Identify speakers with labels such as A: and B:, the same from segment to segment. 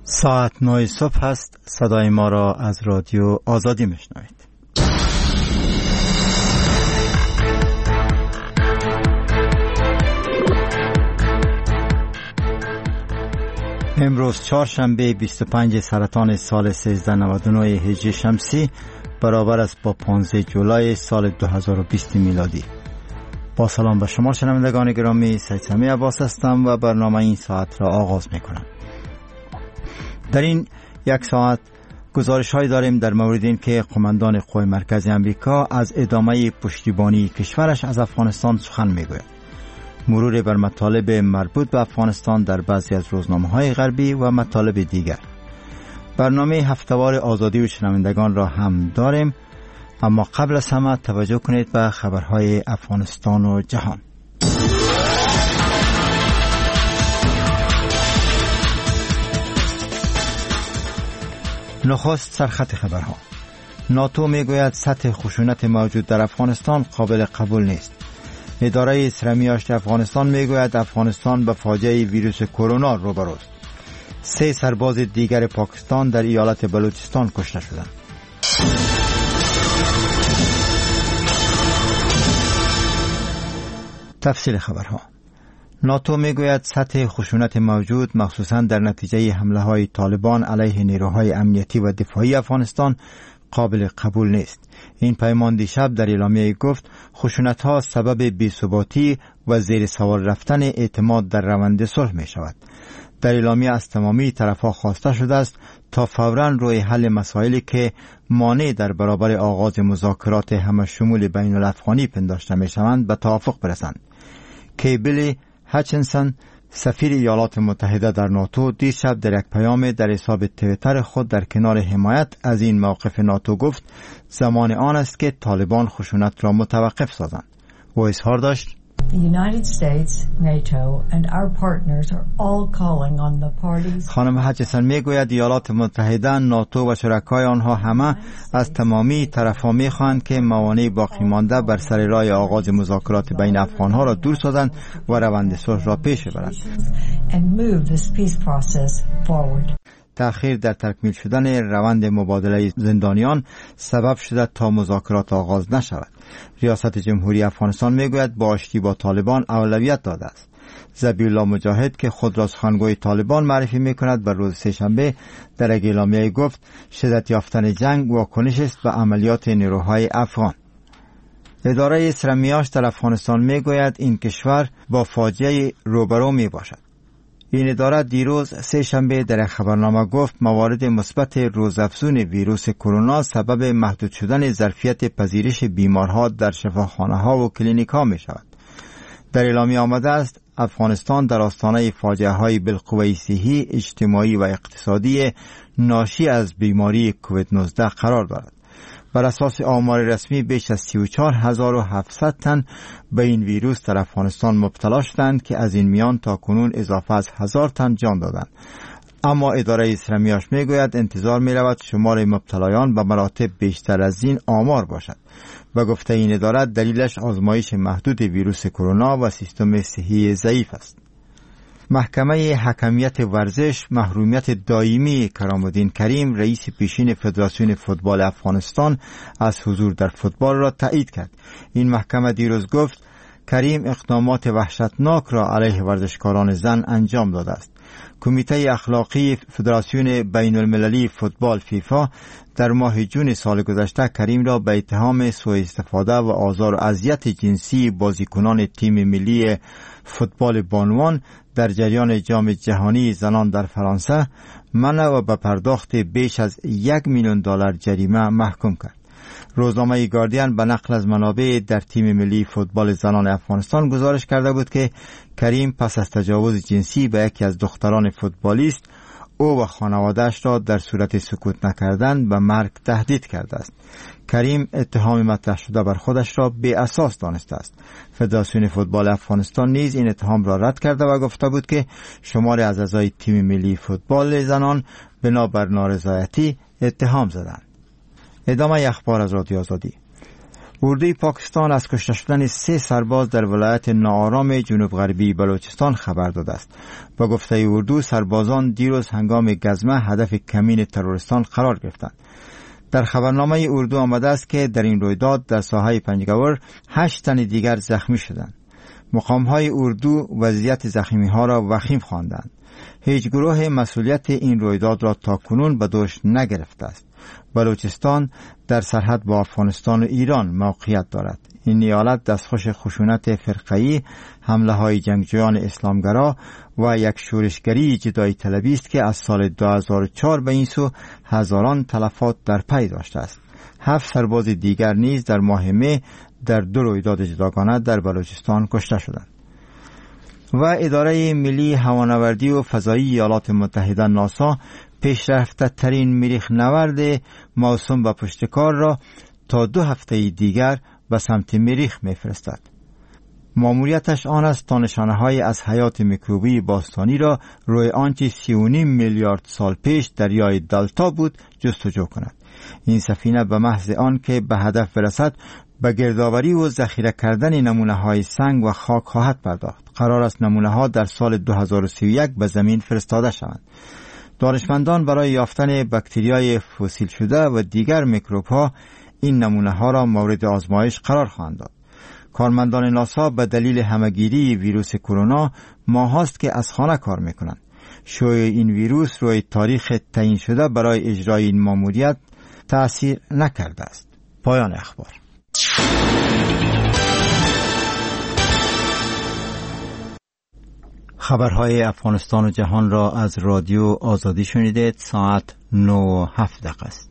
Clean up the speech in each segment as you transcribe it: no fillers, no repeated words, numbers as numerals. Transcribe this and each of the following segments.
A: ساعت 9 صبح است. صدای ما را از رادیو آزادی میشنوید. امروز چهارشنبه 25 سرطان سال 1399 هجری شمسی برابر است با 15 جولای سال 2020 میلادی. با سلام به شما شنوندگان گرامی، سید سمی عباس هستم و برنامه این ساعت را آغاز میکنم. در این یک ساعت گزارش های داریم در مورد این که قماندان قوای مرکزی امریکا از ادامه پشتیبانی کشورش از افغانستان سخن میگوید. مرور بر مطالب مربوط به افغانستان در بعضی از روزنامه های غربی و مطالب دیگر. برنامه هفتهوار آزادی و شنوندگان را هم داریم، اما قبل از همه توجه کنید به خبرهای افغانستان و جهان. نخست سرخط خبرها. ناتو میگوید سطح خشونت موجود در افغانستان قابل قبول نیست. اداره اسرمیاشت افغانستان میگوید افغانستان به فاجعه ویروس کرونا روبروست. 3 سرباز دیگر پاکستان در ایالت بلوچستان کشته شدند. تفصیل خبرها. ناتو میگوید سطح خشونت موجود مخصوصاً در نتیجه حمله های طالبان علیه نیروهای امنیتی و دفاعی افغانستان قابل قبول نیست. این پیمان دیشب در اعلامیه گفت خشونت ها سبب بی‌ثباتی و زیر سوال رفتن اعتماد در روند صلح می شود. در اعلامیه از تمامی طرف‌ها خواسته شده است تا فوراً روی حل مسائلی که مانع در برابر آغاز مذاکرات همه‌شمول بین الافغانی پنداشته می شوند به توافق برسند. کیبل هچنسن سفیر ایالات متحده در ناتو دیشب در یک پیام در حساب توییتر خود در کنار حمایت از این موقف ناتو گفت زمان آن است که طالبان خشونت را متوقف سازند. او اظهار داشت خانم هچنسن میگوید ایالات متحده، ناتو و شرکای آنها همه از تمامی طرف‌ها میخواهند که موانع باقی مانده بر سر راه آغاز مذاکرات بین افغان‌ها را دور سازند و روند صلح را پیش ببرند. تأخیر در تکمیل شدن روند مبادله زندانیان سبب شده تا مذاکرات آغاز نشود. ریاست جمهوری افغانستان میگوید با آشتی با طالبان اولویت داده است. ذبیح الله مجاهد که خود را سخنگوی طالبان معرفی میکند بر روز سه‌شنبه در یک اعلامیه گفت شدت یافتن جنگ واکنش است به عملیات نیروهای افغان. اداره اسرمیاشت در افغانستان میگوید این کشور با فاجعه روبرو می باشد. این اداره دیروز سه‌شنبه در خبرنامه گفت موارد مثبت روزافزون ویروس کرونا سبب محدود شدن ظرفیت پذیرش بیمارها در شفاخانه‌ها و کلینیک‌ها می شود. در اعلامیه آمده است افغانستان در آستانه فاجعه‌های بالقوه صحی، اجتماعی و اقتصادی ناشی از بیماری کووید 19 قرار دارد. بر اساس آمار رسمی بیش از 34700 تن به این ویروس در افغانستان مبتلا شدند که از این میان تا کنون اضافه از 1000 تن جان دادند. اما اداره اسرمیاشت میگوید انتظار می‌رود شمار مبتلایان به مراتب بیشتر از این آمار باشد. و گفته این اداره دلیلش آزمایش محدود ویروس کرونا و سیستم صحی ضعیف است. محکمه حکمیت ورزش محرومیت دائمی کرام‌الدین کریم رئیس پیشین فدراسیون فوتبال افغانستان از حضور در فوتبال را تایید کرد. این محکمه دیروز گفت کریم اقدامات وحشتناک را علیه ورزشکاران زن انجام داده است. کمیته اخلاقی فدراسیون بین المللی فوتبال فیفا در ماه جون سال گذشته کریم را به اتهام سوء استفاده و آزار و اذیت جنسی بازیکنان تیم ملی فوتبال بانوان در جریان جام جهانی زنان در فرانسه منع و به پرداخت بیش از $1,000,000 جریمه محکوم کرد. روزنامه گاردین به نقل از منابع در تیم ملی فوتبال زنان افغانستان گزارش کرده بود که کریم پس از تجاوز جنسی به یکی از دختران فوتبالیست او و خانواده‌اش را در صورت سکوت نکردن به مرگ تهدید کرده است. کریم اتهام مطرح شده بر خودش را بی اساس دانسته است. فدراسیون فوتبال افغانستان نیز این اتهام را رد کرده و گفته بود که شماری از اعضای تیم ملی فوتبال زنان بنابر نارضایتی اتهام زدند. ادامه اخبار از رادیو آزادی. اردوی پاکستان از کشته شدن 3 سرباز در ولایت ناآرام جنوب غربی بلوچستان خبر داده است. با گفته اردو، سربازان دیروز هنگام گزمه هدف کمین تروریستان قرار گرفتند. در خبرنامه اردو آمده است که در این رویداد در ساحه پنجگور 8 تن دیگر زخمی شدند. مقام‌های اردو وضعیت زخمی‌ها را وخیم خواندند. هیچ گروه مسئولیت این رویداد را تاکنون به دوش نگرفته است. بلوچستان در سرحد با افغانستان و ایران موقعیت دارد. این ایالت دستخوش خشونت فرقه‌ای، حمله‌های جنگجویان اسلامگرا و یک شورشگری جدایی طلبی است که از سال 2004 به این سو هزاران تلفات در پی داشته است. 7 سرباز دیگر نیز در ماه می در 2 رویداد جداگانه در بلوچستان کشته شدند. و اداره ملی هوانوردی و فضایی ایالات متحده ناسا پیشرفته ترین مریخ نورد موسوم به پشتکار را تا 2 هفته دیگر به سمت مریخ می‌فرستد. ماموریتش آن است تا نشانه‌های از حیات میکروبی باستانی را روی آنچه 3.5 میلیارد سال پیش دریای دلتا بود جستجو کند. این سفینه به محض آن که به هدف برسد به گردآوری و ذخیره کردن نمونه‌های سنگ و خاک خواهد پرداخت. قرار است نمونه‌ها در سال 2031 به زمین فرستاده شوند. دانشمندان برای یافتن باکتریای فسیل شده و دیگر میکروب‌ها این نمونه‌ها را مورد آزمایش قرار خواهند داد. کارمندان ناسا به دلیل همه‌گیری ویروس کرونا ماهاست که از خانه کار می‌کنند. شیوع این ویروس روی تاریخ تعیین شده برای اجرای این ماموریت تأثیر نکرده است. پایان اخبار. خبرهای افغانستان و جهان را از رادیو آزادی شنیدید. ساعت 9:07 است.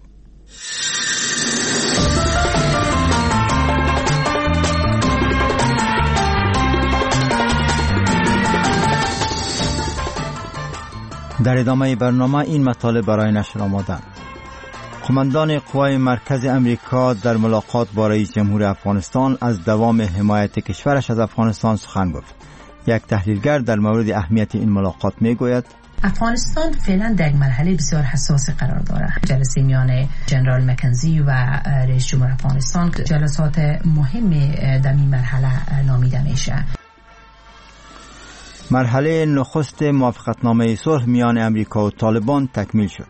A: در ادامه برنامه این مطالب برای نشر آمدند. قماندان قوای مرکز امریکا در ملاقات با رئیس جمهور افغانستان از دوام حمایت کشورش از افغانستان سخن گفت. یک تحلیلگر در مورد اهمیت این ملاقات میگوید
B: افغانستان فعلا در مرحله بسیار حساس قرار دارد. جلسه میان جنرال مکنزی و رئیس جمهور افغانستان جلسات مهم در این مرحله نامیده میشه.
A: مرحله نخست موافقتنامه صلح میان امریکا و طالبان تکمیل شد.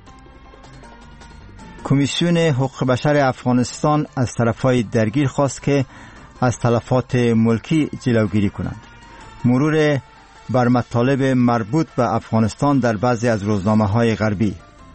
A: کمیسیون حقوق بشر افغانستان از طرفهای درگیر خواست که از تلفات ملکی جلوگیری کنند. مرور بر مطالب مربوط به افغانستان در بعضی از روزنامه‌های غربی.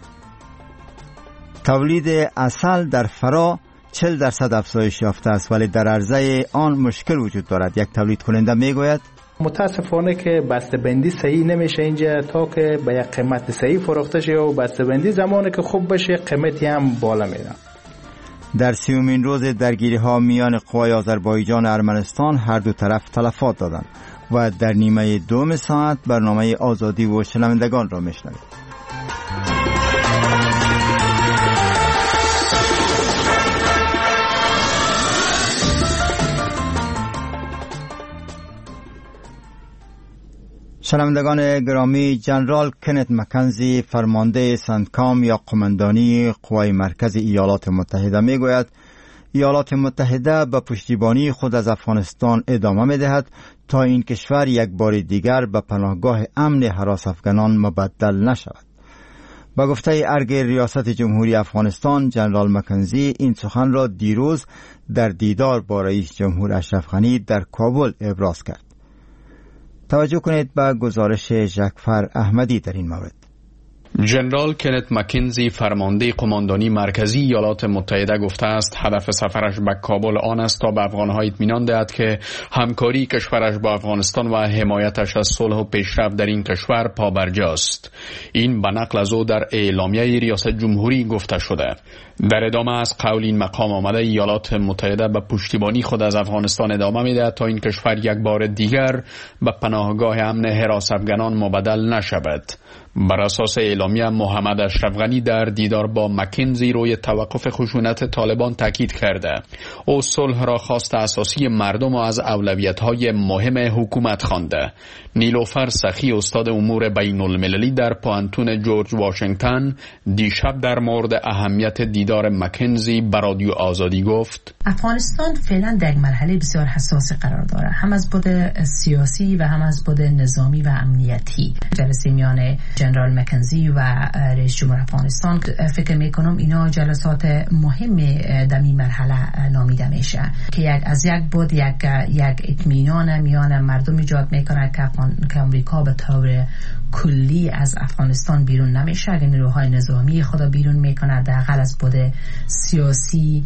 A: تولید عسل در فرا 40% افزایش یافته است، ولی در عرضه آن مشکل وجود دارد. یک تولید کننده میگوید
C: متاسفانه که بسته‌بندی صحیح نمیشه اینجا تا که به یک قیمت صحیح فروخته شه و بسته‌بندی زمانی که خوب بشه قیمتی هم بالا میره.
A: در 30مین روز درگیری‌ها میان قوای آذربایجان و ارمنستان هر دو طرف تلفات دادند و در نیمه دوم ساعت برنامه آزادی و شنوندگان را میشنوید. شنوندگان گرامی، جنرال کنت مکنزی فرمانده سنتکام یا قماندانی قوای مرکز ایالات متحده میگوید ایالات متحده به پشتیبانی خود از افغانستان ادامه میدهد تا این کشور یک بار دیگر به پناهگاه امن هراس افغانان مبدل نشود. با گفته ارگ ریاست جمهوری افغانستان، جنرال مکنزی این سخن را دیروز در دیدار با رئیس جمهور اشرف غنی در کابل ابراز کرد. توجه کنید به گزارش ژکفر احمدی در این مورد.
D: جنرال کنت مکنزی فرمانده قماندانی مرکزی ایالات متحده گفته است هدف سفرش به کابل آن است تا به افغان‌ها اطمینان دهد که همکاری کشورش با افغانستان و حمایتش از صلح و پیشرفت در این کشور پابرجاست. این به نقل از او در اعلامیه ریاست جمهوری گفته شده. در ادامه از قول این مقام آمده ایالات متحده به پشتیبانی خود از افغانستان ادامه می‌دهد تا این کشور یک بار دیگر به پناهگاه امن حراس افغانان مبدل نشود. بر اساس اعلامیه محمد اشرف غنی در دیدار با مکنزی روی توقف خشونت طالبان تاکید کرده. او صلح را خواست اساسی مردم و از اولویت‌های مهم حکومت خوانده. نیلوفر سخی استاد امور بین المللی در پوانتون جورج واشنگتن دیشب در مورد اهمیت دیدار مکنزی به رادیو آزادی گفت:
B: افغانستان فعلا در مرحله بسیار حساس قرار دارد، هم از بود سیاسی و هم از بود نظامی و امنیتی. جلسه میان جنرال مکنزی و رئیس جمهور افغانستان فکر میکنم اینا جلسات مهم در این مرحله نامیده میشه که از یک بود یک اطمینان میان مردم ایجاد میکنه که امریکا به طور کلی از افغانستان بیرون نمیشه، اگر نیروهای نظامی خدا بیرون میکنه داخل از بود سیاسی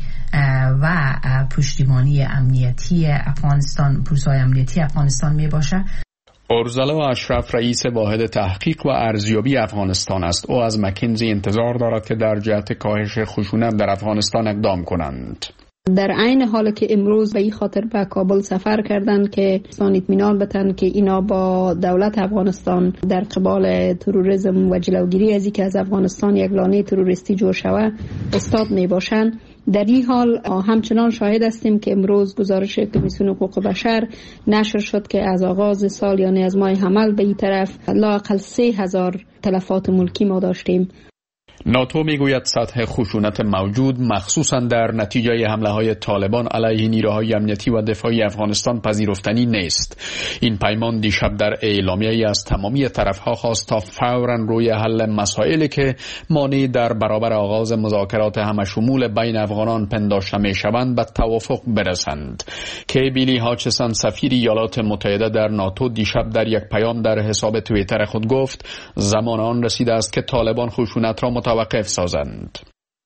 B: و پشتیبانی امنیتی افغانستان، پروسای امنیتی افغانستان میباشه.
D: ارزلا اشرف رئیس واحد تحقیق و ارزیابی افغانستان است. او از مکنزی انتظار دارد که در جهت کاهش خشونت در افغانستان اقدام کنند.
E: در عین حال که امروز به این خاطر به کابل سفر کردند که اطمینان بدن که اینا با دولت افغانستان در قبال تروریسم و جلوگیری از اینکه از افغانستان یک لانه تروریستی جور شود استاد می باشند، در این حال همچنان شاهد هستیم که امروز گزارش کمیسیون حقوق بشر نشر شد که از آغاز سال یعنی از ماه حمل به این طرف لااقل 3,000 تلفات ملکی ما داشتیم.
D: ناتو میگوید سطح خشونت موجود مخصوصا در نتیجه حمله‌های طالبان علیه نیروهای امنیتی و دفاعی افغانستان پذیرفتنی نیست. این پیمان دیشب در اعلامیه‌ای از تمامی طرف‌ها خواست تا فوراً روی حل مسائلی که مانع در برابر آغاز مذاکرات همشمول بین افغانان پنداشته می‌شوند به توافق برسند. بیلی هاچسن سفیر ایالات متحده در ناتو دیشب در یک پیام در حساب توییتر خود گفت زمان آن رسیده است که طالبان خشونت را متوقف سازند.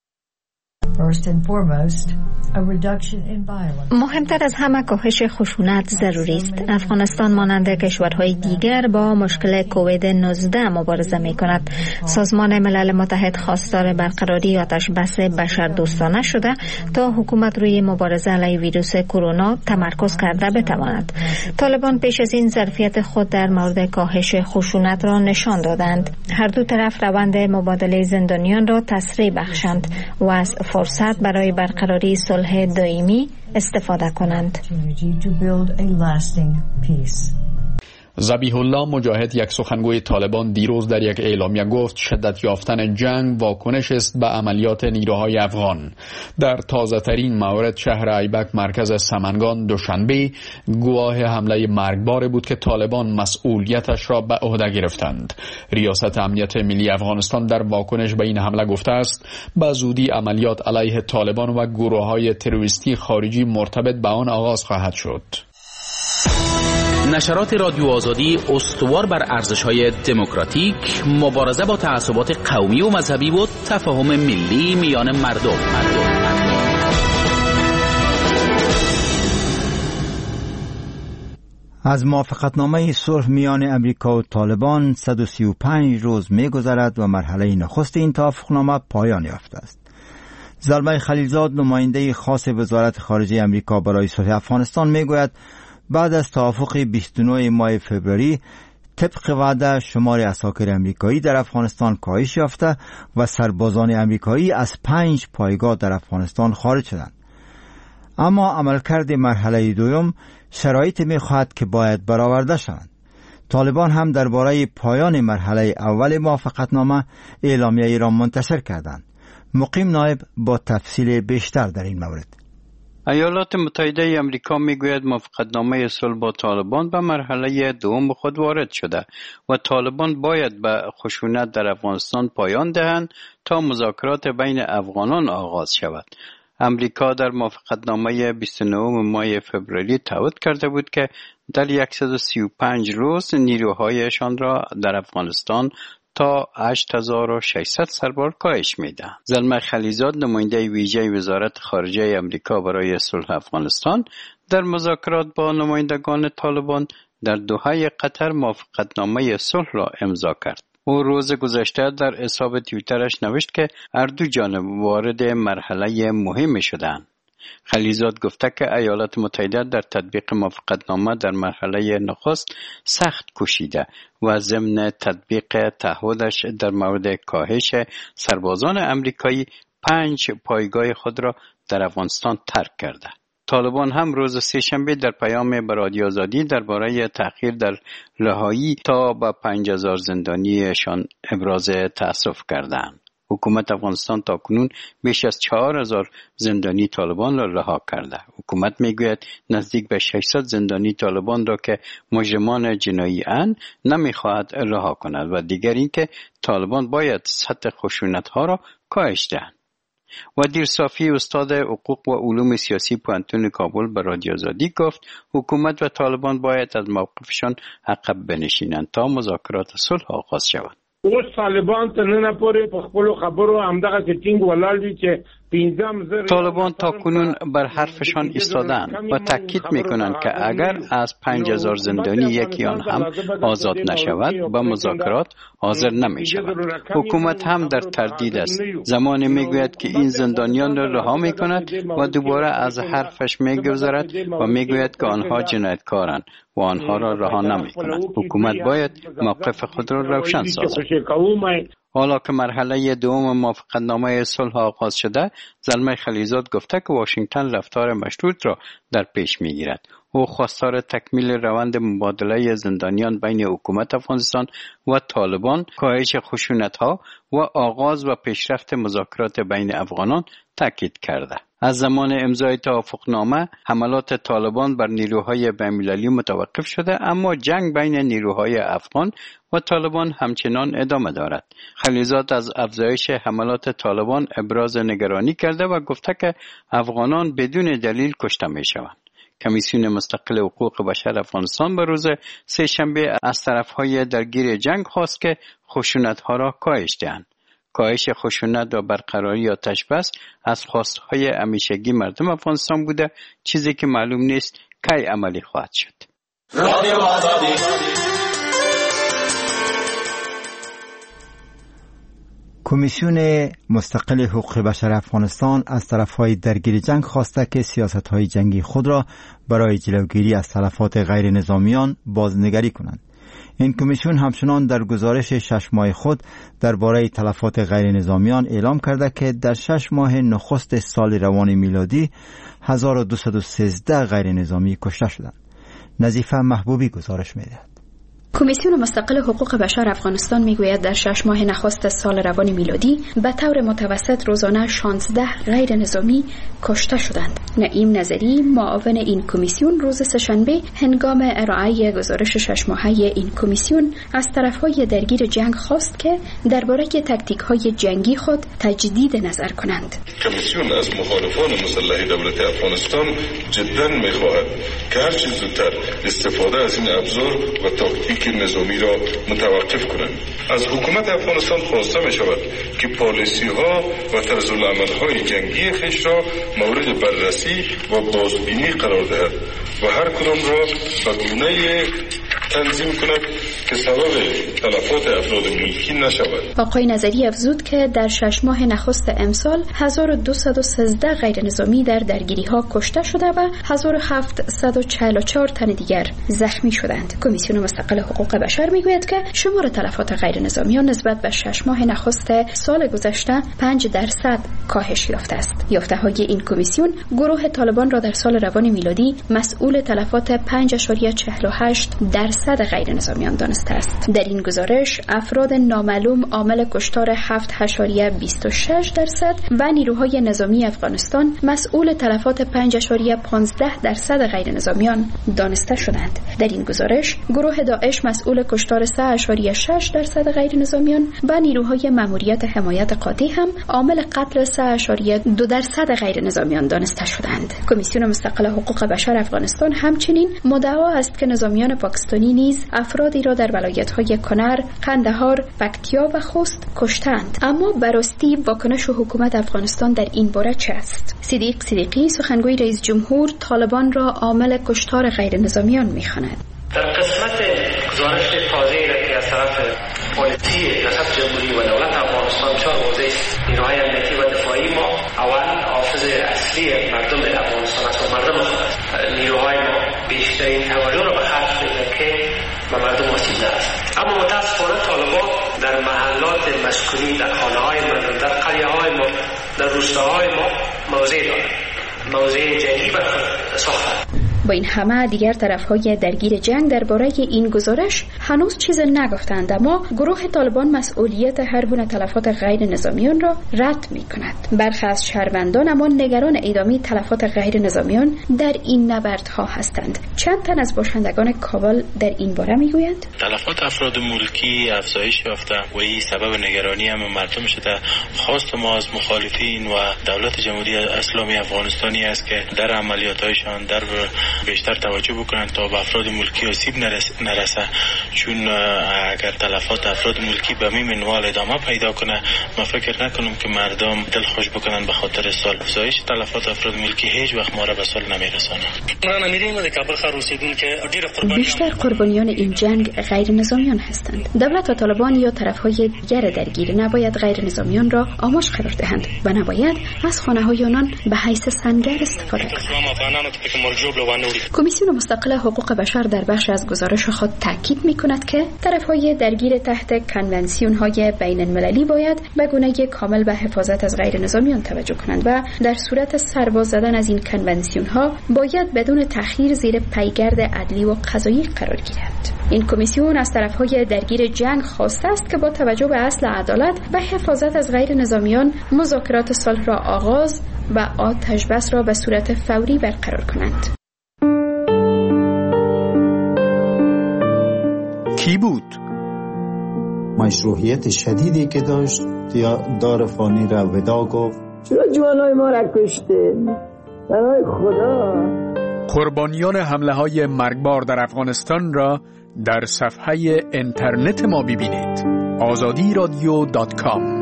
F: مهمتر از همه کاهش خشونت ضروری است. افغانستان مانند کشورهای دیگر با مشکل کووید 19 مبارزه می کند. سازمان ملل متحد خواستار برقراری آتش بس بشردوستانه شده تا حکومت روی مبارزه علیه ویروس کرونا تمرکز کرده بتواند. طالبان پیش از این ظرفیت خود در مورد کاهش خشونت را نشان دادند. هر دو طرف روند مبادله زندانیان را تسریع بخشند و از فرصت برای برقراری صلح دائمی استفاده کنند.
D: ذبیح الله مجاهد یک سخنگوی طالبان دیروز در یک اعلامیه گفت شدت یافتن جنگ واکنش است به عملیات نیروهای افغان. در تازه ترین مورد شهر ایبک مرکز سمنگان دوشنبه گواه حمله مرگباری بود که طالبان مسئولیتش را به عهده گرفتند. ریاست امنیت ملی افغانستان در واکنش به این حمله گفته است به زودی عملیات علیه طالبان و گروه‌های تروریستی خارجی مرتبط به آن آغاز خواهد شد.
G: نشرات رادیو آزادی استوار بر ارزش‌های دموکراتیک، مبارزه با تعصبات قومی و مذهبی و تفاهم ملی میان مردم.
A: از موافقتنامه صلح میان امریکا و طالبان 135 روز می‌گذرد و مرحله نخست این توافقنامه پایان یافته است. زلمه خلیلزاد نماینده خاص وزارت خارجه امریکا برای صلح افغانستان میگوید بعد از توافق 29 ماه فوریه طبق وعده شمار عساکر امریکایی در افغانستان کاهش یافته و سربازان امریکایی از 5 پایگاه در افغانستان خارج شدند. اما عملکرد مرحله دوم شرایط می‌خواهد که باید برآورده شوند. طالبان هم درباره پایان مرحله اول موافقتنامه اعلامیه‌ای را منتشر کردند. مقیم نایب با تفصیل بیشتر در این مورد.
H: ایالات متحده آمریکا میگوید موافقتنامه صلح با طالبان به مرحله دوم خود وارد شده و طالبان باید به خشونت در افغانستان پایان دهند تا مذاکرات بین افغانان آغاز شود. امریکا در موافقتنامه 29 ماه فوریه تعهد کرده بود که در 135 روز نیروهایشان را در افغانستان تا 8600 سرباز کاهش میده. زلمه خلیلزاد نماینده ویژه وزارت خارجه امریکا برای صلح افغانستان در مذاکرات با نمایندگان طالبان در دوحه قطر موافقتنامه صلح را امضا کرد. او روز گذشته در حساب توییترش نوشت که هر دو جانب وارد مرحله مهمی شدند. خلیزاد گفته که ایالات متحده در تطبیق موافقتنامه در مرحله نخست سخت کوشیده و ضمن تطبیق تعهدش در مورد کاهش سربازان امریکایی 5 پایگاه خود را در افغانستان ترک کرده. طالبان هم روز سه‌شنبه در پیام به رادیو آزادی درباره تأخیر در رهایی تا به 5000 زندانیشان ابراز تأسف کردند. حکومت افغانستان تاکنون بیش از 4000 زندانی طالبان را رها کرده. حکومت میگوید نزدیک به 600 زندانی طالبان را که مجرمان جنایی اند نمیخواهد رها کند و دیگر اینکه طالبان باید سطح خشونت‌ها را کاهش دهند. ودیر صافی استاد حقوق و علوم سیاسی پوهنتون کابل به رادیو آزادی گفت حکومت و طالبان باید از موقفشان عقب بنشینند تا مذاکرات صلح آغاز شود.
I: اوس طالبان ته نه پورې په خپل خبرو همدغه ټینګ ولاړ دي چې
H: طالبان تاکنون بر حرفشان ایستادند و تاکید میکنند که اگر از 5000 زندانی یکی آن هم آزاد نشود به مذاکرات حاضر نمی شود. حکومت هم در تردید است. زمانی میگوید که این زندانیان را رها میکند و دوباره از حرفش میگذرد و میگوید که آنها جنایتکارند و آنها را رها نمی کند. حکومت باید موقف خود را روشن سازد. حالا که مرحله دوم موافقتنامه صلح آغاز شده، زلمه خلیزاد گفته که واشنگتن رفتار مشروط را در پیش میگیرد. او خواستار تکمیل روند مبادله زندانیان بین حکومت افغانستان و طالبان، کاهش خشونت‌ها و آغاز و پیشرفت مذاکرات بین افغانان تاکید کرده. از زمان امضای توافقنامه حملات طالبان بر نیروهای بین‌المللی متوقف شده، اما جنگ بین نیروهای افغان و طالبان همچنان ادامه دارد. خلیزاد از افزایش حملات طالبان ابراز نگرانی کرده و گفته که افغانان بدون دلیل کشته می‌شوند. کمیسیون مستقل حقوق بشر افغانستان به روز سه‌شنبه از طرف‌های درگیر جنگ خواست که خشونت‌ها را کاهش دهند. کاهش خشونت و برقراری آتش بس از خواستهای همیشگی مردم افغانستان بوده، چیزی که معلوم نیست کی عملی خواهد شد.
A: کمیسیون مستقل حقوق بشر افغانستان از طرفهای درگیر جنگ خواسته که سیاست‌های جنگی خود را برای جلوگیری از تلفات غیر نظامیان بازنگری کنند. این کمیسیون همچنان در گزارش 6 ماه خود درباره تلفات غیر نظامیان اعلام کرده که در 6 ماه نخست سال روان میلادی 1213 غیر نظامی کشته شدند. نظیفه محبوبی گزارش می‌دهد.
J: کمیسیون مستقل حقوق بشر افغانستان میگوید در 6 ماه نخست سال روان میلادی به طور متوسط روزانه 16 غیر نظامی کشته شدند. نعیم نظری معاون این کمیسیون روز سه‌شنبه هنگام ارائه گزارش 6 ماهه این کمیسیون از طرفهای درگیر جنگ خواست که درباره تاکتیک‌های جنگی خود تجدید نظر کنند.
K: کمیسیون از مخالفان مسلح دولت افغانستان جداً می‌خواهد که هر چه زودتر استفاده از این ابزار و تاکتیک نظامی را متوقف کنند. از حکومت افغانستان خواسته می شود که پالیسی ها و طرز العمل های جنگی خویش را مورد بررسی و بازبینی قرار دهد و هر کدام را به گونه‌ای تنظیم کند که سبب تلفات افراد ملکی نشود.
J: آقای نظری افزود که در 6 ماه نخست امسال 1213 غیر نظامی در درگیری ها کشته شده و 1744 تن دیگر زخمی شدند. کمیسیون مستقل حقوق بشر میگوید که شمار تلفات غیر نظامیان نسبت به 6 ماه نخست سال گذشته 5% کاهش یافته است. یافته‌های این کمیسیون گروه طالبان را در سال روان میلادی مسئول تلفات 5.48% غیر نظامیان دانسته است. در این گزارش افراد نامعلوم عامل کشتار 7.26% و نیروهای نظامی افغانستان مسئول تلفات 5.15% غیر نظامیان دانسته شدند. در این گزارش گروه داعش مسئول کشتار 3.6% غیر نظامیان و نیروهای ماموریت حمایت قاطع هم عامل قتل 3.2% غیر نظامیان دانسته شدند. کمیسیون مستقل حقوق بشر افغانستان همچنین مدعا است که نظامیان پاکستانی نیز افرادی را در ولایت‌های کنر، قندهار، پکتیا و خوست کشتند. اما براستی واکنش حکومت افغانستان در این باره چه است؟ صدیق صدیقی سخنگوی رئیس جمهور طالبان را عامل کشتار غیر نظامیان می‌خواند.
L: در قسمت گزارش تازه‌ای را که از طرف پلیس ریاست جمهوری و دولت افغانستان چهار حوزه نیروهای امنیتی و دفاعی ما اول حافظ اصلی مردم افغانستان است و مردم نیروهای ما بیشترین توجه را به خرج می‌دهند که به مردم وسیله است. اما متاسفانه طالبان در محلات مسکونی، در خانه‌های مردم، در قریه‌های ما، در روستاهای ما موضع دارند. موضع جنگی بر خود ساختند.
J: با این همه دیگر طرف‌های درگیر جنگ درباره این گزارش هنوز چیز نگفتند، اما گروه طالبان مسئولیت هر گونه تلفات غیر نظامیان را رد می‌کند. برخی از شهروندان اما نگران ادامه تلفات غیر نظامیان در این نبردها هستند. چند تن از باشندگان کابل در این باره می‌گویند
M: تلفات افراد ملکی افزایش یافته و این سبب نگرانی هم مردم شده. خواست ما از مخالفین و دولت جمهوری اسلامی افغانستانی است که در عملیات‌هایشان در بیشتر توجه بکنن تا به افراد ملکی آسیب نرسه، چون اگر تلفات افراد ملکی به این منوال ادامه پیدا کنه ما فکر نکنم که مردم دل خوش بکنن به خاطر سال. افزایش تلفات افراد ملکی هیچ وقت ما را به سال نمیرسونه.
J: بیشتر قربانیان این جنگ غیر نظامیان هستند. دولت و طالبان یا طرفهای دیگر درگیر نباید غیر نظامیان را آماج قرار دهند و نباید از خانه‌های آنان به حیث سنگر استفاده کنند. کمیسیون مستقل حقوق بشر در بخش از گزارش خود تاکید می‌کند که طرف‌های درگیر تحت کنونسیون‌های بین‌المللی باید به گونه کامل به حفاظت از غیر نظامیان توجه کنند و در صورت سرباز زدن از این کنونسیون‌ها باید بدون تأخیر زیر پیگرد عدلی و قضایی قرار گیرند. این کمیسیون از طرف‌های درگیر جنگ خواسته است که با توجه به اصل عدالت و حفاظت از غیر نظامیان مذاکرات صلح را آغاز و آتش بس را به صورت فوری برقرار کنند.
N: کی بود؟
O: مشروعیت شدیدی که داشت دار فانی را ودا گفت.
P: چرا جوانای ما را کشته؟ برای خدا.
N: قربانیان حمله های مرگبار در افغانستان را در صفحه اینترنت ما ببینید. azadiradio.com.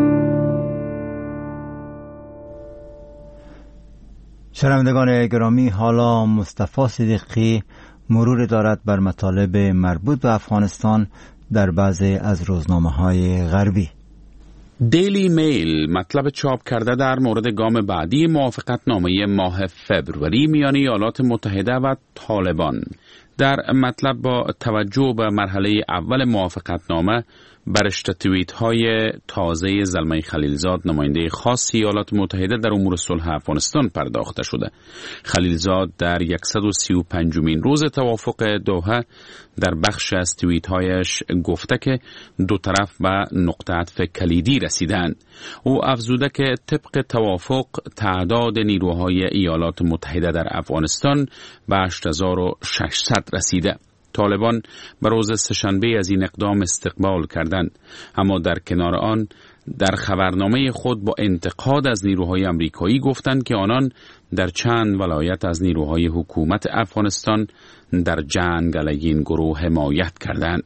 A: شنوندگان گرامی، حالا مصطفی صدیقی مرور دارد بر مطالب مربوط به افغانستان در بعضی از روزنامه‌های غربی.
G: دیلی میل مطلب چاپ کرده در مورد گام بعدی موافقتنامه ماه فبروری میان ایالات متحده و طالبان. در مطلب با توجه به مرحله اول موافقتنامه برشته توییت های تازه زلمه خلیلزاد، نماینده خاص ایالات متحده در امور صلح افغانستان پرداخته شده. خلیلزاد در 135مین روز توافق دوحه در بخش از توییت هایش گفته که دو طرف به نقطه عطف کلیدی رسیدند. او افزوده که طبق توافق تعداد نیروهای ایالات متحده در افغانستان به 8600 رسیده. طالبان به روز سه‌شنبه از این اقدام استقبال کردند، اما در کنار آن در خبرنامه خود با انتقاد از نیروهای آمریکایی گفتند که آنان در چند ولایت از نیروهای حکومت افغانستان در جنگ علیه این گروه حمایت کردند.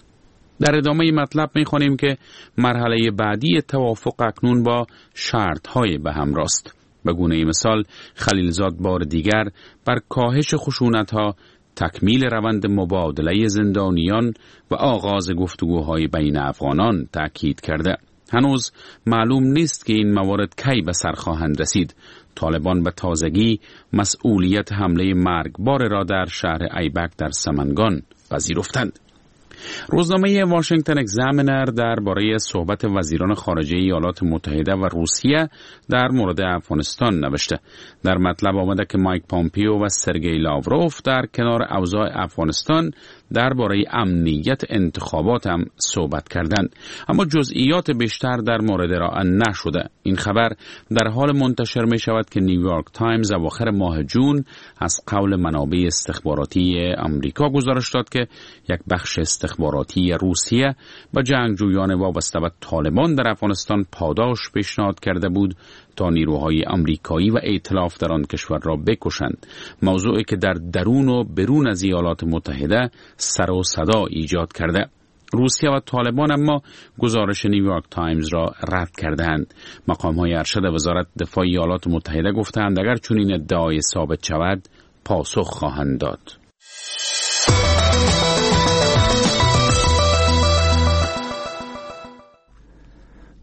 G: در ادامه مطلب می‌خوانیم که مرحله بعدی توافق اکنون با شرط‌های به هم راست. به گونه مثال خلیلزاد بار دیگر بر کاهش خشونت‌ها، تکمیل روند مبادله زندانیان و آغاز گفتگوهای بین افغانان تأکید کرده. هنوز معلوم نیست که این موارد کی به سر خواهند رسید. طالبان به تازگی مسئولیت حمله مرگبار را در شهر ایبک در سمنگان پذیرفتند. روزنامه واشنگتن اگزامینر درباره صحبت وزیران خارجه ایالات متحده و روسیه در مورد افغانستان نوشته. در مطلب آمده که مایک پامپیو و سرگئی لاوروف در کنار اوضاع افغانستان درباره امنیت انتخابات هم صحبت کردند، اما جزئیات بیشتر در مورد ارائه نشده. این خبر در حال منتشر می شود که نیویورک تایمز اواخر ماه جون از قول منابع استخباراتی آمریکا گزارش داد که یک بخش استخباراتی روسیه با جنگجویان وابسته به طالبان در افغانستان پاداش پیشنهاد کرده بود تا نیروهای آمریکایی و ائتلاف در آن کشور را بکشند، موضوعی که در درون و برون از ایالات متحده سر و صدا ایجاد کرده. روسیه و طالبان اما گزارش نیویورک تایمز را رد کردند. مقام‌های ارشد وزارت دفاع ایالات متحده گفتند اگر چنین ادعای ثابت شود پاسخ خواهند داد.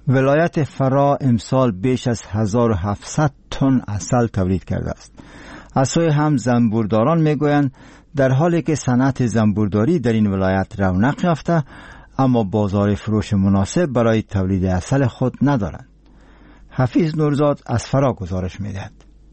A: ولایت فرا امسال بیش از 1700 تن عسل تولید کرده است. از سوی هم زنبورداران میگویند در حالی که صنعت زنبورداری در این ولایت رونق یافته، اما بازار فروش مناسب برای تولید عسل خود ندارند. حفیظ نورزاد از فرا گزارش می‌دهد.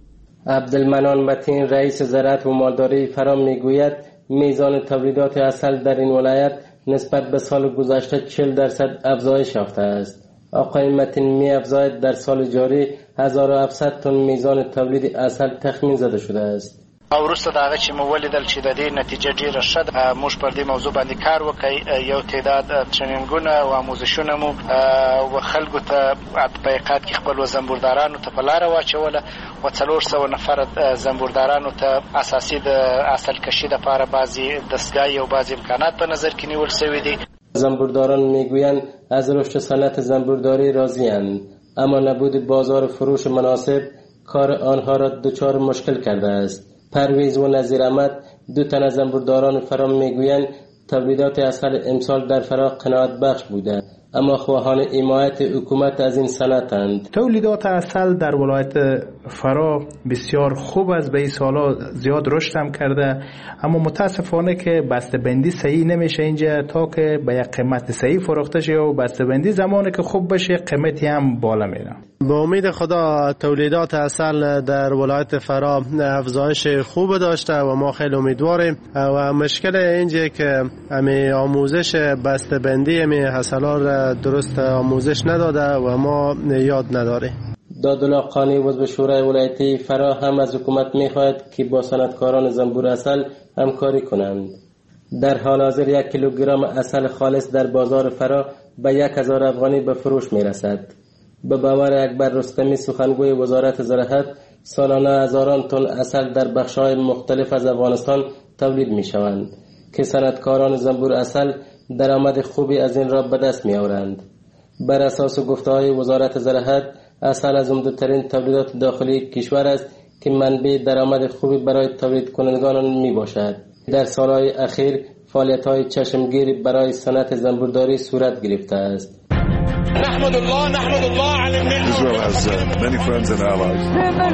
Q: عبدالمنان متین رئیس زراعت و مالداری فرا میگوید میزان تولیدات عسل در این ولایت نسبت به سال گذشته 40% افزایش یافته است. آقای متین می افزاید در سال جاری 1700 تن میزان تولید عسل تخمین زده شده است.
R: وروسته د هغه چې مو ولیدل چې د دې نتیجه ډیره ښه ده، موږ پر دې موضوع باندې کار وکړی. یو تعداد ټرینینګونه او آموزشونه مو و خلکو ته په حقیقت کې خپل زنبوردارانو ته په لاره واچوله و 400 نفر زنبوردارانو ته اساسي د عسل کشي لپاره بعضی دستگاهی او بعضی امکانات په نظر کې نیول شوی دي.
Q: زنبورداران میگویند از رشد صنعت زنبورداری راضی‌اند، اما نبود بازار فروش مناسب کار آنها را دچار مشکل کرده است. پرویز و نظیر احمد دو تن از زنبورداران فرا میگویند تولیدات عسل امسال در فرا قناعت بخش بوده، اما خواهان حمایت حکومت از این صنعتند.
C: تولیدات عسل در ولایت فرا بسیار خوب است، به این سالا زیاد رشد هم کرده، اما متاسفانه که بسته‌بندی صحیح نمیشه اینجا تا که به یک قیمت صحیح فروخته شه و بسته‌بندی زمانی که خوب بشه قیمتی هم بالا میره.
S: به امید خدا تولیدات عسل در ولایت فرا افزایش خوب داشته و ما خیلی امیدواریم و مشکل اینجا که همین آموزش بسته‌بندی همین عسل‌ها را درست آموزش نداده و ما یاد نداریم.
Q: دادالله قانی عضو شورای ولایتی فرا هم از حکومت می‌خواهد که با صنعتکاران زنبور عسل همکاری کنند. در حال حاضر 1 کیلوگرم عسل خالص در بازار فرا به 1000 افغانی به فروش می‌رسد. به باور اکبر رستمی سخنگوی وزارت زراعت سالانه هزاران تن عسل در بخش‌های مختلف از افغانستان تولید می‌شوند که صنعتکاران زنبور عسل درآمد خوبی از این را به دست می‌آورند. بر اساس گفته‌های وزارت زراعت عسل از عمده‌ترین تولیدات داخلی کشور است که منبع درآمد خوبی برای تولید کنندگان میباشد. در سالهای اخیر فعالیت‌های چشمگیری برای صنعت زنبورداری صورت گرفته است.
T: نحمد الله على النعمة.
K: Israel has many friends and allies.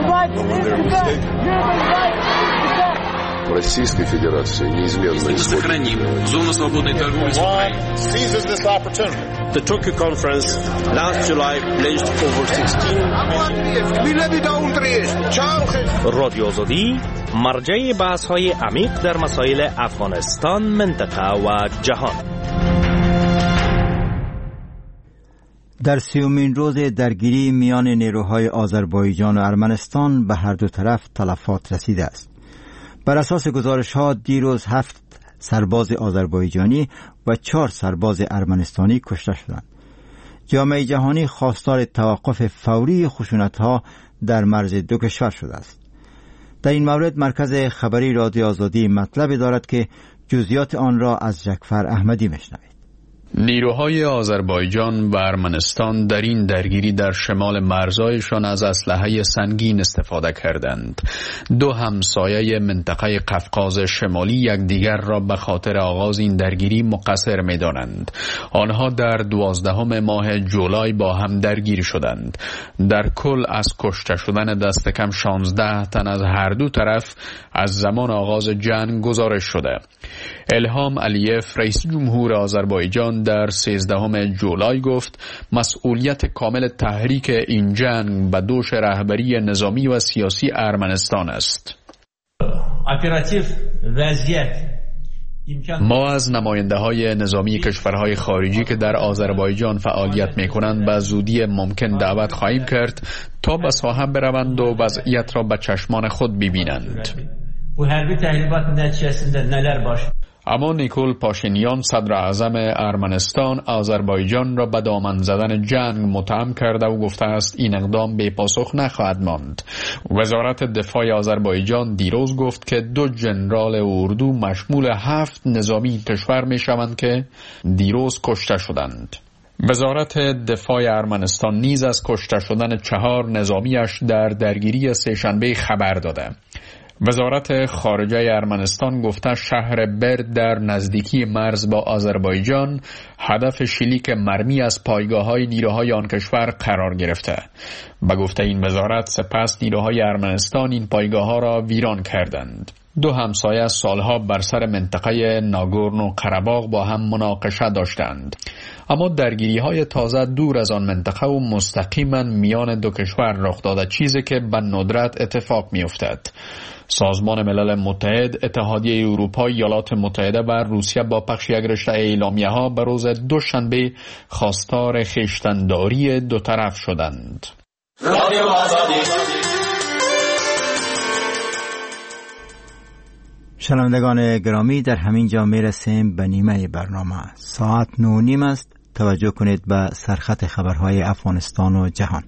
T: Российской Федерации неизменно
U: сохраним зону свободной торговли с Украиной.
T: seizes this opportunity.
V: The Tokyo conference last July pledged over 16 رادیو آزادی مرجع بحث‌های عمیق در مسائل افغانستان، منطقه و جهان.
A: در 30مین روز درگیری میان نیروهای آذربایجان و ارمنستان به هر دو طرف تلفات رسیده است. بر اساس گزارش‌ها دیروز 7 سرباز آذربایجانی و 4 سرباز ارمنستانی کشته شدند. جامعه جهانی خواستار توقف فوری خشونت‌ها در مرز دو کشور شده است. در این مورد مرکز خبری رادیو آزادی مطلبی دارد که جزئیات آن را از جعفر احمدی میشنوید.
D: نیروهای آذربایجان و ارمنستان در این درگیری در شمال مرزهایشان از اسلحه سنگین استفاده کردند. دو همسایه منطقه قفقاز شمالی یکدیگر را به خاطر آغاز این درگیری مقصر می‌دانند. آنها در 12 ماه جولای با هم درگیر شدند. در کل از کشته شدن دست کم 16 تن از هر دو طرف از زمان آغاز جنگ گزارش شده. الهام علیف رئیس جمهور آذربایجان در 13 جولای گفت مسئولیت کامل تحریک این جنگ به دوش رهبری نظامی و سیاسی ارمنستان است.
W: اپراتیو وضعیت
D: ما از نماینده‌های نظامی کشورهای خارجی که در آذربایجان فعالیت می‌کنند به زودی ممکن دعوت خواهیم کرد تا به ساحه بروند و وضعیت را به چشمان خود ببینند.
W: Bu hərbi təhlükات nəticəsində nələr baş
D: اما نیکول پاشینیان صدر اعظم ارمنستان آذربایجان را به دامن زدن جنگ متهم کرده و گفته است این اقدام بی پاسخ نخواهد ماند. وزارت دفاع آذربایجان دیروز گفت که 2 ژنرال اردو مشمول 7 نظامی کشور می شوند که دیروز کشته شدند. وزارت دفاع ارمنستان نیز از کشته شدن 4 نظامیش در درگیری سه‌شنبه خبر داده. وزارت خارجه ارمنستان گفته شهر برد در نزدیکی مرز با آذربایجان هدف شلیک مرمی از پایگاه‌های نیروهای آن کشور قرار گرفته. به گفته این وزارت سپس نیروهای ارمنستان این پایگاه‌ها را ویران کردند. دو همسایه سالها بر سر منطقه ناگورنو قره‌باغ با هم مناقشه داشتند، اما درگیری‌های تازه دور از آن منطقه و مستقیما میان دو کشور رخ داده، چیزی که به ندرت اتفاق می‌افتد. سازمان ملل متحد، اتحادیه اروپا، ایالات متحده و روسیه با پخش یک رشته اعلامیه‌ها به روز دوشنبه خواستار خویشتن‌داری دو طرف شدند.
A: شنوندگان گرامی، در همین جا میرسیم به نیمه برنامه. ساعت 9:30 است. توجه کنید به سرخط خبرهای افغانستان و جهان.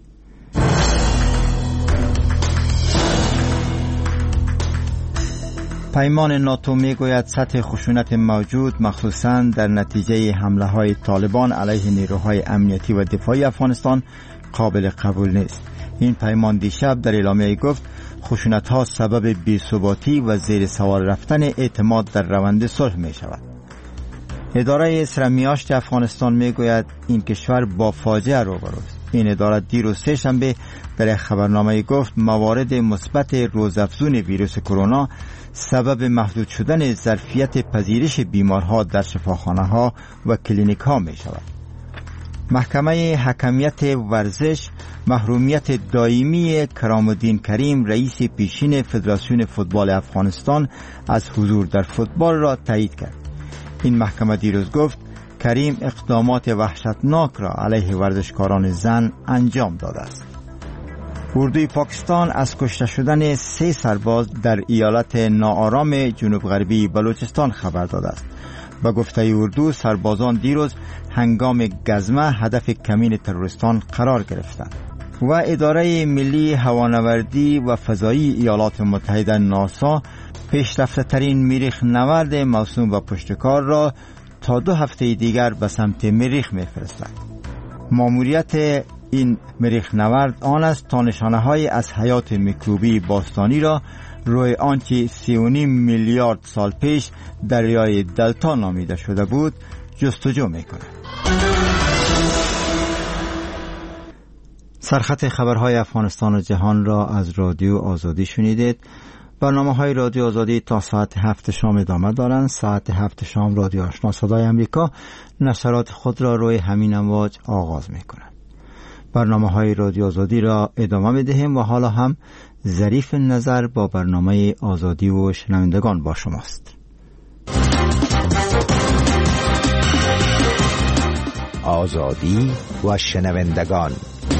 A: پیمان ناتو میگوید سطح خشونت موجود مخصوصاً در نتیجه حمله های طالبان علیه نیروهای امنیتی و دفاعی افغانستان قابل قبول نیست. این پیمان دیشب در اعلامیه گفت خشونت ها سبب بی‌ثباتی و زیر سوال رفتن اعتماد در روند صلح می شود. اداره اسرمیاشت افغانستان می گوید این کشور با فاجعه روبروست. این اداره دیروز سه‌شنبه در خبرنامه گفت موارد مثبت روزافزون ویروس کرونا سبب محدود شدن ظرفیت پذیرش بیمارها در شفاخانه ها و کلینیک ها می شود. محکمه حکمیت ورزش محرومیت دائمی کرام الدین کریم رئیس پیشین فدراسیون فوتبال افغانستان از حضور در فوتبال را تایید کرد. این محکمه دیروز گفت کریم اقدامات وحشتناک را علیه ورزشکاران زن انجام داده است. اردوی پاکستان از کشته شدن 3 سرباز در ایالت ناآرام جنوب غربی بلوچستان خبر داده است. به گفته اردو سربازان دیروز هنگام گزمه هدف کمین تروریستان قرار گرفتند. و اداره ملی هوانوردی و فضایی ایالات متحده ناسا پیشرفته ترین مریخ نورد موسوم به پشتکار را تا 2 هفته دیگر به سمت مریخ می‌فرستد. ماموریت این مریخ نورد آن است تا نشانه‌های از حیات میکروبی باستانی را روی آنچه 3.5 میلیارد سال پیش دریای دلتا نامیده شده بود جستجو می‌کند. سرخط خبرهای افغانستان و جهان را از رادیو آزادی شنیدید. برنامه‌های رادیو آزادی تا ساعت 7 شام ادامه دارند. ساعت 7 شام رادیو آشنا صدای امریکا نشرات خود را روی همین امواج آغاز می‌کند. برنامه‌های رادیو آزادی را ادامه می‌دهیم و حالا هم ظریف نظر با برنامه آزادی و شنوندگان با شماست.
B: آزادی و شنوندگان.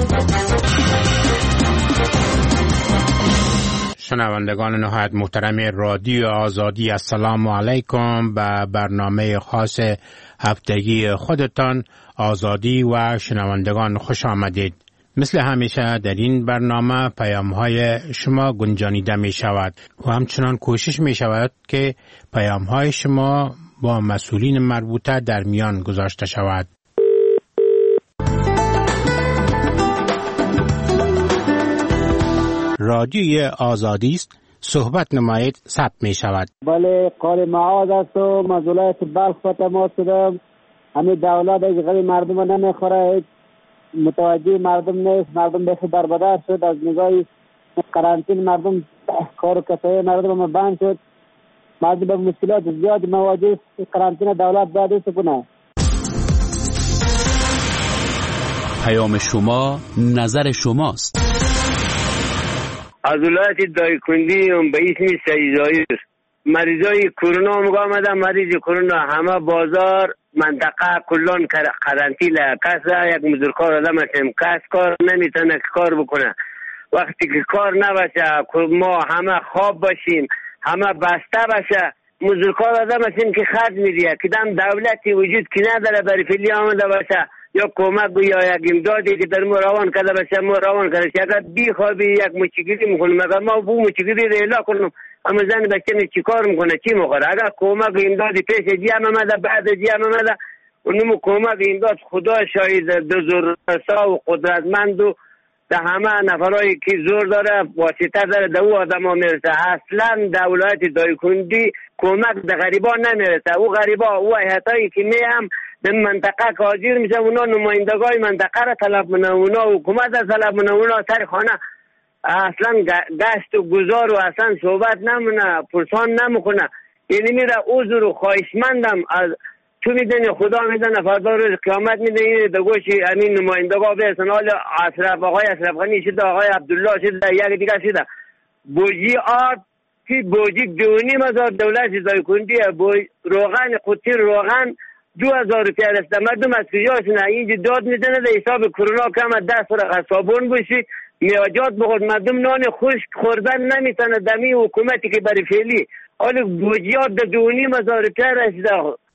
E: شنوندگان نهایت محترم رادیو آزادی، السلام علیکم. به برنامه خاص هفتگی خودتان آزادی و شنوندگان خوش آمدید. مثل همیشه در این برنامه پیام‌های شما گنجانیده می شود و همچنان کوشش می شود که پیام‌های شما با مسئولین مربوطه در میان گذاشته شود. رادیوی آزادی است، صحبت نمایید، ثبت می شود.
F: بله، قال معاذ است و از ولایت بلخ به تماس شدم. همین دولت از غیر مردم نمیخوره، متوجه مردم نیست. مردم بخی بربدر شد از نگاه قرنطین. مردم کار و کسای مردم هم بند شد. مردم به مشکلات زیاد مواجه. قرنطین دولت باید است کنه.
G: پیام شما نظر شماست.
X: از ولایت دایکندی به اسم سیزایی مریضای کرونا مگاه آمدن. مریض کرونا همه بازار منطقه کلان قرنطینه. کس یک مزدورکار آدم هستیم، کس کار نمیتونه کار بکنه. وقتی که کار نباشه ما همه خواب باشیم، همه بسته باشه، مزدورکار آدم هستیم که خرج میدیه که دم دولتی وجود که نداره برای فعلی آمده باشه یا کمک یا یک امدادی که در ما روان کرده باشه ما روان کرده. اگر بیخوابی یک مچگیری میکنیم، اگر ما بو مچگیری رو اعلا کنم اما زن بچه چی کار میکنه، چی میخوره؟ اگر کمک امدادی پیش جمع آمده بعد جمع آمده اونمو کمک امداد خدا شاید بزرگسا و قدرتمند و در همه نفرایی که زور داره واسطه داره در او آدم ها میرسه. اصلا در ولایت دایکنډي کمک در غریبان نمیرسه. او غریبا او ایتایی که هم در منطقه کاجیر میشه، اونا نمایندگای منطقه را طلب منه، اونا حکومت را طلب منه، اونا سر خانه اصلا گشت و گذار و اصلا صحبت نمونه، پرسان نمیکنه. یعنی میره عذر و خواهشمندم از تو میدونی خدا میدونه فردا روز قیامت میدونی در گوشی امین نمایندگاه برسن. حال آقای اشرف غنی شده، آقای عبدالله شده، یک دیگه شده. بوجی آرد که بوجی 2,500 دولت دایکنډي روغن قطیر روغن 2,000 روپیه رسته. مردم از کجاشونه اینجا داد میزنه در حساب کرونا کم 10 سر صابون بوشید میاجات بخورد. مردم نان خشک خوردن نمیتونه دمی حکومتی که برای فعلی حالا بوجیات در 2,500 روپیه رسیده.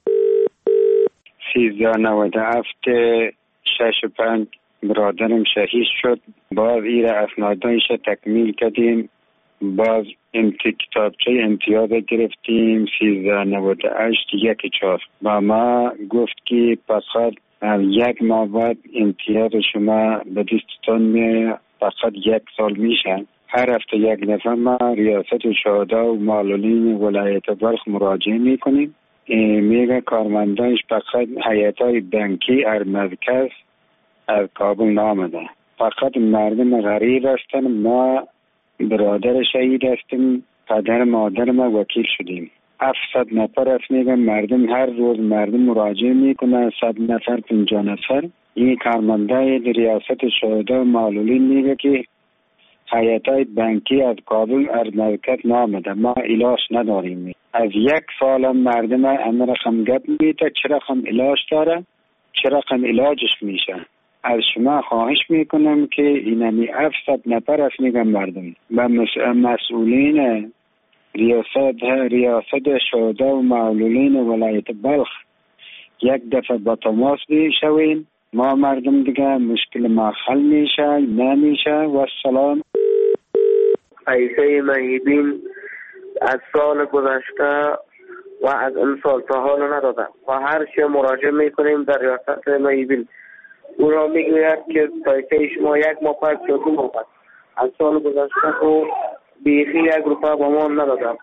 H: 1397 برادرم شهید شد. باز ایره اسنادانش تکمیل کردیم، باز کتابچه امتیاز گرفتیم. 1398 1/4 با ما گفت که فقط 1 ماه بعد امتیاز شما به دستتون میاد، فقط 1 سال میشه. هر هفته یک دفعه ما ریاست شهدا و معلولین ولایت بلخ مراجعه میکنیم. میگه کارمندانش فقط هیئت‌های بانکی مرکز از کابل نامده. فقط مردم غریب هستن. ما برادر شهید هستیم، پدر مادر ما وکیل شدیم. 700 نفر است. میگه مردم هر روز مردم مراجعه میکنه، 100 نفر 50 نفر. این کارمندای ریاست شهدا و معلولین میگه که هیئت‌های بانکی از کابل مرکز نامده، ما علاج نداریم. از 1 سال مردم امر رقم گپ میده، چرا رقم علاج داره، چرا رقم علاجش میشه. از شما خواهش میکنم که اینمی 700 نفر است میگم مردم و مسئولین ریاست شهدا و معلولین ولایت بلخ یک دفعه با تماس بیشوین. ما مردم دیگه مشکل ما حل میشه نمیشه. و سلام.
I: عیسی مهیبین از سال گذشته و از این سال تا حال ندادم و هر چی مراجعه میکنیم در ریاست مهیبین او را میگوید که تایفه شما 1 ماه پس یا 2 ماه پس. از سال گذشته و بیخی 1 روپیه با ما ندادم.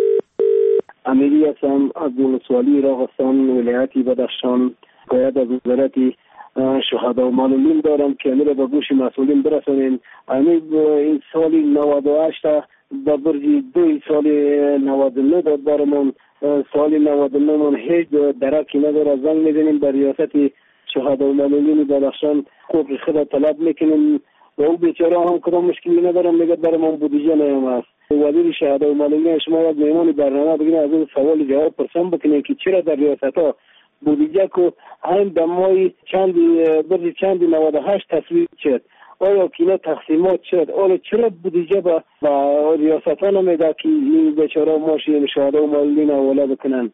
L: امیری هستم از ولسوالی راغستان ولایت بدخشان. باید از وزارت شهدا و معلولین دارم که امیر به گوش مسئولین برسانیم. این سالی 98 در برجی 2 سالی 99 داد برمون. سالی 99 من هیچ درکی نداره. زنگ میزنیم در ریاست شهدا و معلولین بدخشان، حقوق خود طلب میکنیم و او بیچاره هم کدام مشکلی ندارم. میگه برمون بودجه نیم است. وزیر شهدا و معلولین شما یک مهمان برنامه بگین از این سوال جواب پرسان بکنین که چرا در ریاست ها بودجه که هم در ماه چندی 98 تصویب شد، آیا کینا تقسیمات شد، آیا چرا بودجه با ریاست ها نمیده که این بیچاره ماشین شهدا و معلولین حواله بکنن؟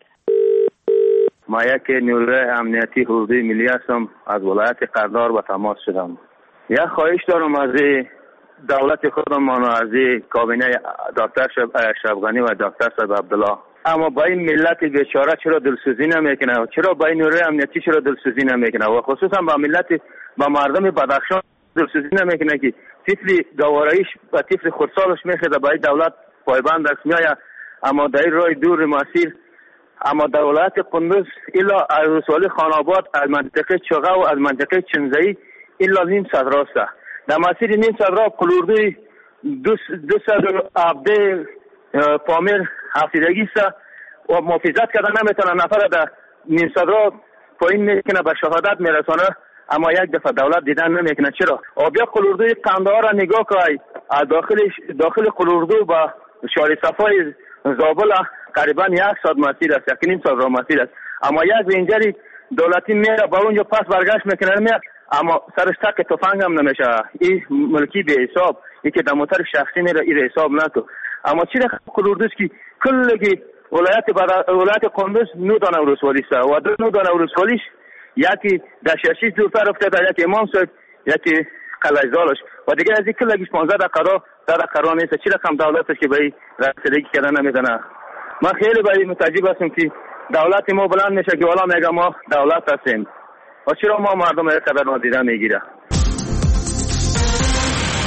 M: ما یک نیروی امنیتی حدودی ملی هستم، از ولایت قردار به تماس شدم. یک خواهش دارم از دولت خودمان و از کابینه دکتر اشرف غنی و دکتر صاحب عبدالله، اما با این ملت بیچاره چرا دلسوزی نمیکنه؟ چرا با این نیروی امنیتی چرا دلسوزی نمیکنه؟ و خصوصا با مردم بدخشان دلسوزی نمیکنه که طفل گوارایش و طفل خردسالش میخواد با دولت پایبند است میآید، اما در راه دور مسیر، اما در ولایت قندوز الا از ولسوالی خاناباد، از منطقه چغه و از منطقه چنزایی الا 0.5 راست. در مسیر 0.5 راه قلوردوی 200 عبده پامیر حفیدگی است و محافظت کردن نمیتونه نفر در 0.5 راه پایین میکنه به شهادت میرسانه، اما یک دفعه دولت دیدن نمیکنه. چرا؟ بیا قلوردوی قندهار را نگاه کنید، داخل قلوردو با شهر صفای زابل قریبا 100 مسیر است، 1.5 راه مسیر است، اما یک رنجری دولتی میره با اونجا پس برگشت میکنه میاد، اما سرش تک تفنگ هم نمیشه. این ملکی به حساب، این که در موتر شخصی میره این حساب نکو. اما چی در قلوردوز که کلگی ولایت قندوز 9 دانه ولسوالی است و 9 دانه ولسوالیش یکی در ششیش دورتر افتاده، یکی امام صاحب، یکی قلعه زالش و دیگه از این کلگیش 15 دقیقه نیست. چی رقم دولت است که به این رسیدگی کردن نمیزنه؟ من خیلی باید متعجب هستم که دولت ما بلند میشه که والا میگه ما دولت هستیم و چرا ما مردم یک قدر نادیده میگیره.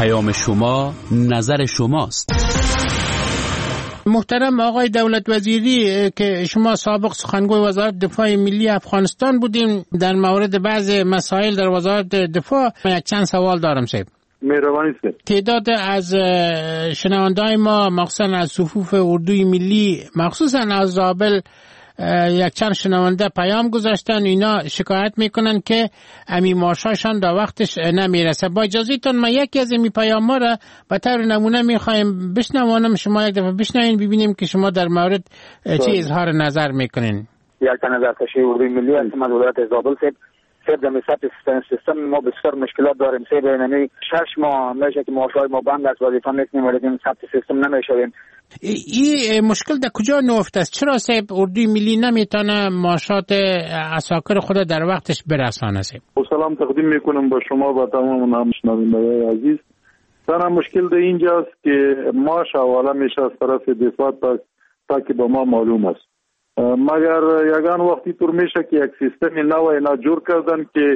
G: پیام شما نظر شماست.
E: محترم آقای دولت وزیری که شما سابق سخنگوی وزارت دفاع ملی افغانستان بودیم، در مورد بعض مسائل در وزارت دفاع یک چند سوال دارم صاحب.
J: مهربانی است.
E: تعداد از شنوندای ما مخصوصا از صفوف اردوی ملی، مخصوصا از زابل، یک چند شنونده پیام گذاشتن، اینا شکایت میکنن که امی ماشاشان در وقتش نمیرسه. با اجازهتون من یکی از این پیام ها را به طور نمونه میخوایم بشنوانم، شما یک دفعه بشنوین ببینیم که شما در مورد چی اظهار نظر میکنین.
N: یک نظر کشی اردوی ملی از ولایت زابل سب دمی سیستم ما بسیار مشکلات داریم. سب اینمی 6 ماه میشه که معاشای ما بند است، وظیفه نیستیم ولی ثبت سیستم نمیشویم.
E: این مشکل در کجا نهفته است؟ چرا سب اردوی ملی نمیتونه معاشات عساکر خود در وقتش برسانه؟
J: سلام تقدیم میکنم با شما و تمام همشنوندگان عزیز. تنها مشکل در اینجاست که معاش حواله میشه از طرف دفاع تا که به ما معلوم است. مگر یگان وقتی طور میشه که یک سیستم نو اینا جور کردن که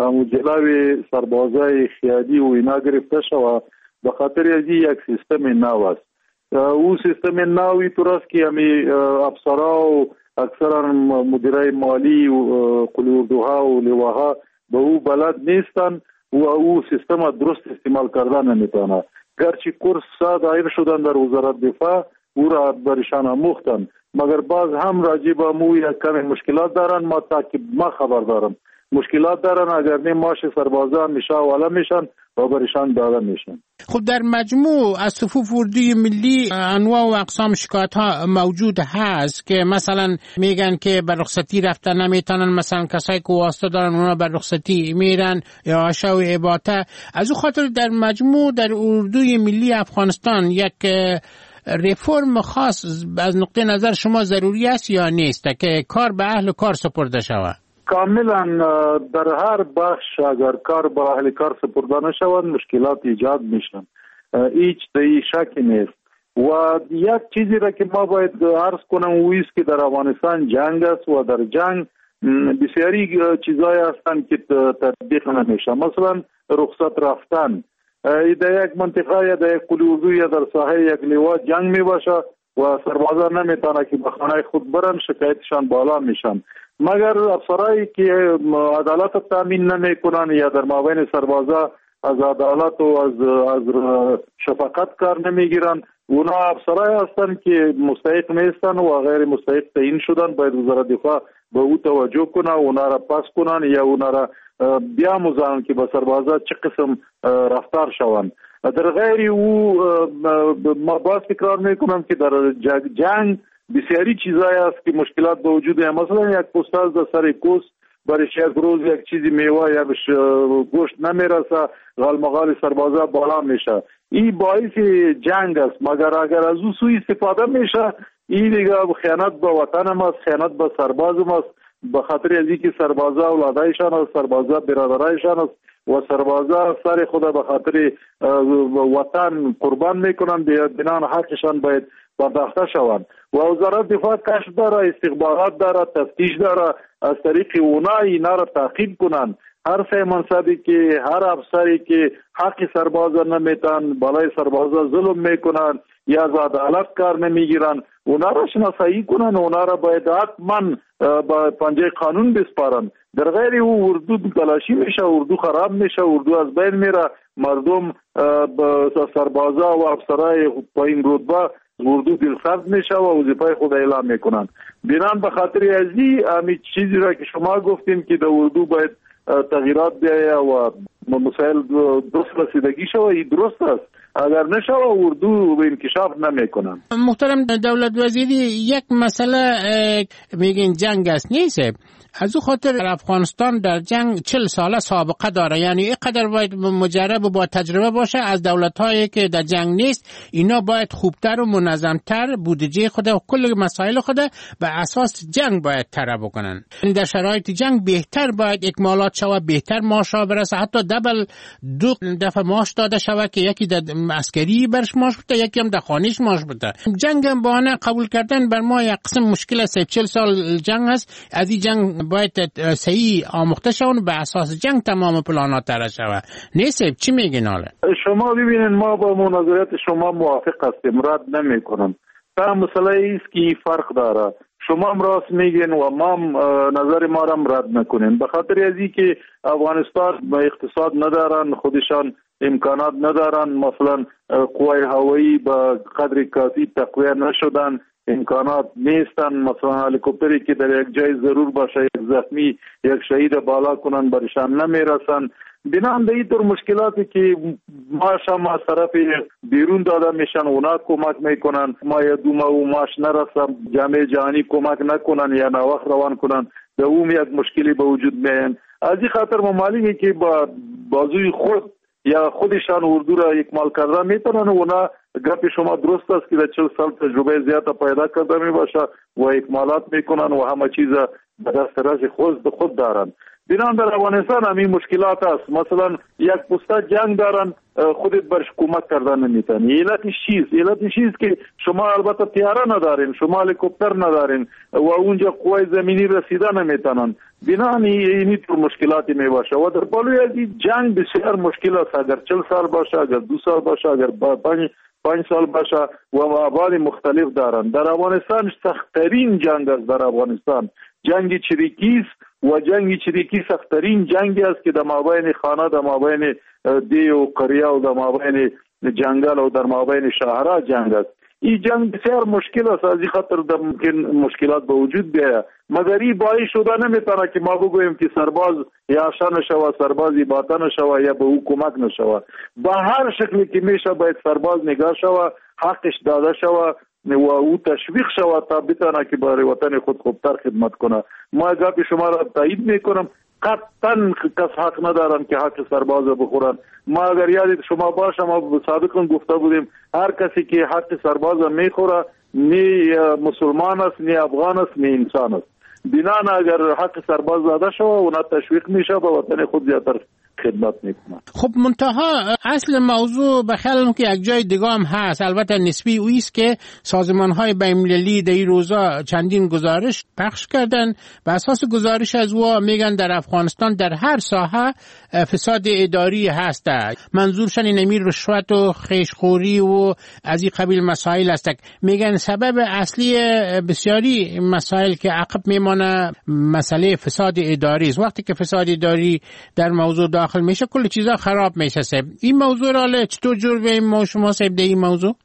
J: جلوی سربازای خیادی و اینا گرفته شوه، به خاطر از یک سیستم نو است. او سیستم نوی طور است که همی افسرها و اکثرا مدیرای مالی و قلی اردوها و لواها به او بلد نیستن و او سیستم درست استعمال کردن نمیتونه. گرچه کورس دایر شدن در وزارت دفاع او را برشان آموختن، مگر باز هم راجع به مو یک کمی مشکلات دارن. ما تاکید ما خبر دارم مشکلات دارن، اگر نه ماش سربازان میشه والا میشن و برشان داده میشن.
E: خب در مجموع از صفوف اردوی ملی انواع و اقسام شکایت ها موجود هست که مثلا میگن که بر رخصتی رفتن نمیتونن، مثلا کسایی که واسطه دارن اونا بر رخصتی میرن یا عشا و عباته. از او خاطر در مجموع در اردوی ملی افغانستان یک ریفورم خاص از نقطه نظر شما ضروری است یا نیست که کار به اهل کار سپرده شود؟
J: کاملا در هر بخش اگر کار به اهل کار سپرده نشود مشکلات ایجاد میشن، هیچ دایی شکی نیست. و یک چیزی را که ما باید عرض کنم اویست که در افغانستان جنگ است و در جنگ بسیاری چیزایی هستند که تطبیق نمیشه. مثلا رخصت رفتن در یک منطقه یا در یک قلی اردو یا در ساحه یک لوا جنگ می باشه و سربازان نمیتونه که به خانه خود برن، شکایتشان بالا میشن. مگر افسرایی که عدالت تامین نمیکنن یا در مابین سربازا از عدالت و از شفقت کار نمیگیرن، اونا افسرایی هستن که مستحق نیستن و غیر مستحق تعیین شدن. باید وزارت دفاع به او توجه کنه، اونا را پس کنن یا اونا را بیاموزن که با سربازا چه قسم رفتار شوند. در غیر او ما باز تکرار میکنم که در جنگ بسیاری چیزایی است که مشکلات به وجود هست. مثلا یک پستاز در سر کوس برای یک روز یک چیزی میوه یا گوشت نمیرسه، غالمغال سربازا بالا میشه. این باعث جنگ است. مگر اگر از او سوء استفاده میشه، این دیگه خیانت به وطن است، خیانت به سرباز است. به خاطر از اینکه سربازا اولادایشان است، سربازا برادرایشان است و سربازا سر خود به خاطر وطن قربان میکنن، بنان حقشان باید پرداخته شوند. و وزارت دفاع کشف داره، استخبارات داره، تفتیش داره، از طریق اونا اینا را تعقیب کنن. هر سه منصبی که هر افسری که حق سربازا نمیتن، بالای سربازا ظلم میکنن یا از عدالت کار نمیگیرن، اونا را شناسایی کنن، اونا را باید حتما با پنجه قانون بسپارن. در غیر او اردو تلاشی میشه، اردو خراب میشه، اردو از بین میره، مردم سربازا و افسرای پایین رتبه اردو دلسرد میشه و وظیفه خود اعلام میکنن. بنان به خاطر ازی همین چیزی را که شما گفتیم که در اردو باید تغییرات بیاید و مسائل درست رسیدگی شود، این درست است. اگر نشود اردو به انکشاف نمیکنن.
E: محترم دولت وزیری، یک مسئله میگین جنگ است نیست. از او خاطر افغانستان در جنگ 40 ساله سابقه داره، یعنی اینقدر باید مجرب و با تجربه باشه. از دولت‌هایی که در جنگ نیست اینا باید خوبتر و منظمتر بودجه خود و کل مسائل خود به اساس جنگ باید طرح بکنن. در شرایط جنگ بهتر باید اکمالات شود، بهتر معاش برسه، حتی دو دفعه معاش داده شود که یکی در عسکری برش ماش بوده، یکی هم در خانهش ماش بوده. جنگ هم بهانه قبول کردن بر ما یک قسم مشکل است. 40 سال جنگ است، از این جنگ باید صحیح آموخته شون، به اساس جنگ تمام پلانات طرح شود. نیست چی میگین حالا؟
J: شما ببینید ما با مناظرات شما موافق هستیم، رد نمیکنم. تا مسئله است که فرق داره. شما هم راست میگین و ما نظر ما هم رد نکنین، به خاطر از اینکه افغانستان اقتصاد ندارن، خودشان امکانات ندارن، مثلا قوای هوایی به قدر کافی تقویه نشدن، امکانات نیستن، مثلا هلیکوپتری که در یک جای ضرور باشه یک زخمی یک شهید بالا کنن برشان نمیرسن. بنابراین به این طور مشکلاتی که ماش هم از طرف بیرون داده میشن اونا کمک میکنن، ما یا دو ماه ماش نرسم جامعه جهانی کمک نکنن یا نوخ روان کنن، به اون یک مشکلی به وجود میان. از این خاطر ممالکی که با بازوی خود یا خودشان اردو را اکمال کرده میتونن، اونا گپ شما درست است که در 40 سال تجربه زیاده پیدا کرده میباشه و اکمالات میکنن و همه چیز به دسترس خود دارن. بنابراین در افغانستان همین مشکلات است. مثلا یک پسته جنگ دارن، خودت برش کمک کردن نمیتونی. علتش چیز که شما البته تیاره ندارین، شما هلیکوپتر ندارین و اونجا قوای زمینی رسیده نمیتونن. بنابراین اینی طور مشکلاتی میباشه و در پلوی از جنگ بسیار مشکل است. اگر 40 سال باشه، اگر 2 سال باشه، اگر 5 سال باشه و ابعاد مختلف دارن. در افغانستان سخت‌ترین جنگ است. در افغانستان جنگ چریکی است و جنگ چریکی سخت‌ترین جنگی است که در مابین خانه، در مابین دی و قریه و در مابین جنگل و در مابین شهرها جنگ است. این جنگ بسیار مشکل است، از این خاطر ممکن مشکلات به وجود بیاید، مگر این باعث شده نمیتونه که ما بگوییم که سرباز یا شان نشوه، سربازی باطن نشوه یا به او کمک نشوه. با هر شکلی که میشه باید سرباز نگاه شوه، حقش داده شوه و او تشویق شود تا بتونه که برای وطن خود خوبتر خدمت کنه. ما گپ شما را تایید میکنم، قطعا کس حق ندارن که حق سرباز بخورن. ما اگر یادت شما باشه ما سابقا گفته بودیم هر کسی که حق سرباز میخوره نی مسلمان است، نی افغان است، نی انسان است. بنابراین اگر حق سرباز داده شود اونا تشویق میشه به وطن خود زیادتر خدمت میکنه.
E: خب منتها اصل موضوع به خیالم که یک جای دیگه هم هست، البته نسبی اویست که سازمان‌های بین‌المللی در این روزا چندین گزارش پخش کردن. به اساس گزارش از وا میگن در افغانستان در هر ساحه فساد اداری هست. منظورشان اینمی رشوت و خیشخوری و از این قبیل مسائل است. میگن سبب اصلی بسیاری مسائل که عقب میمانه مسئله فساد اداری است. وقتی که فساد اداری در موضوع داخل میشه کل چیزا خراب میشه. این موضوع را چطور جور بیم شما صاحب در این موضوع؟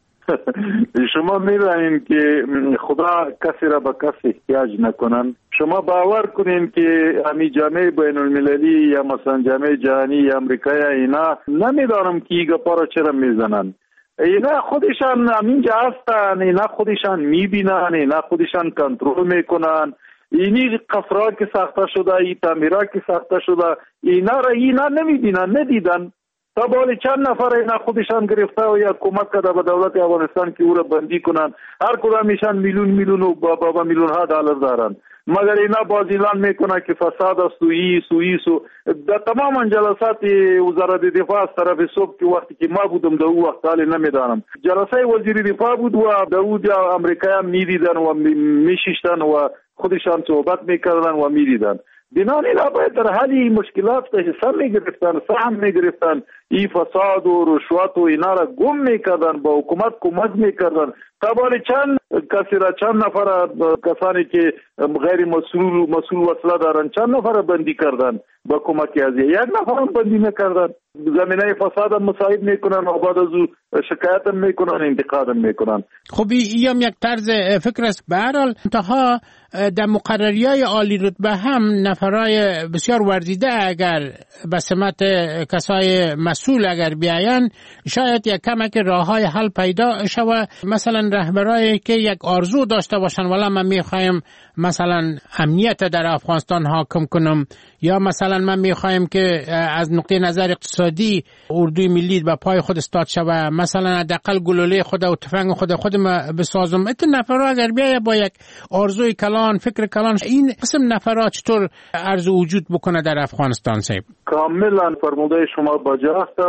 J: شما میدانید که خدا کسی را به کسی احتیاج نکنن. شما باور کنین که همی جامعه بین المللی یا مثلا جامعه جهانی یا امریکایی اینا نمیدانم که ایگا پارا چرا میزنن. اینا خودشان همینجا هستن، اینا خودشان میبینن، اینا خودشان کنترل میکنن. اینی قصرها که ساخته شده، این تعمیرها که ساخته شده، اینا را اینا نمیبینن، ندیدن. تا بالی چند نفر اینا خودشان گرفته و یا کمک کرده به دولت افغانستان که او را بندی کنن. هر کدامشان میلیون و بابا میلیون ها دلار دارن، مگر اینا باز اعلان میکنه که فساد است و ایس و در تمام جلسات وزارت دفاع از طرف صبح که وقتی که ما بودم در او وقت حالی نمیدانم، جلسه وزیر دفاع بود و در او امریکایی هم میدیدن و میشیشتن و خودشان صحبت میکردن و میدیدن. بنابراین باید در حالی مشکلات حساب میگرفتن، سهم میگرفتن، این فساد و رشوت و اینا را گم میکردن، با حکومت کمک میکردن. تابالی چند کسی را، چند نفر کسانی که غیر مسئول وصله دارن، چند نفر بندی کردن با کمک از یک نفر هم بندی نکردن. زمینه فساد هم مساعد میکنن و بعد از او شکایت هم میکنن، انتقاد هم میکنن.
E: خب این هم یک طرز فکر است. به هر حال انتها در مقرریای عالی رتبه هم نفرای بسیار ورزیده اگر به سمت کسای مسئول اگر بیاین شاید یک کمک راههای حل پیدا شود. مثلا رهبرایی که یک آرزو داشته باشن ولی من میخوایم مثلا امنیت در افغانستان حاکم کنم، یا مثلا من میخوایم که از نقطه نظر اقتصادی اردوی ملی به پای خود استاد شود، مثلا حداقل گلوله خود و تفنگ خود بسازم. این نفرها اگر بیاید با یک آرزوی کلان، فکر کلان، این قسم نفرها چطور عرض وجود بکنه در افغانستان صاحب؟
J: کاملا فرموده شما با جا هستن.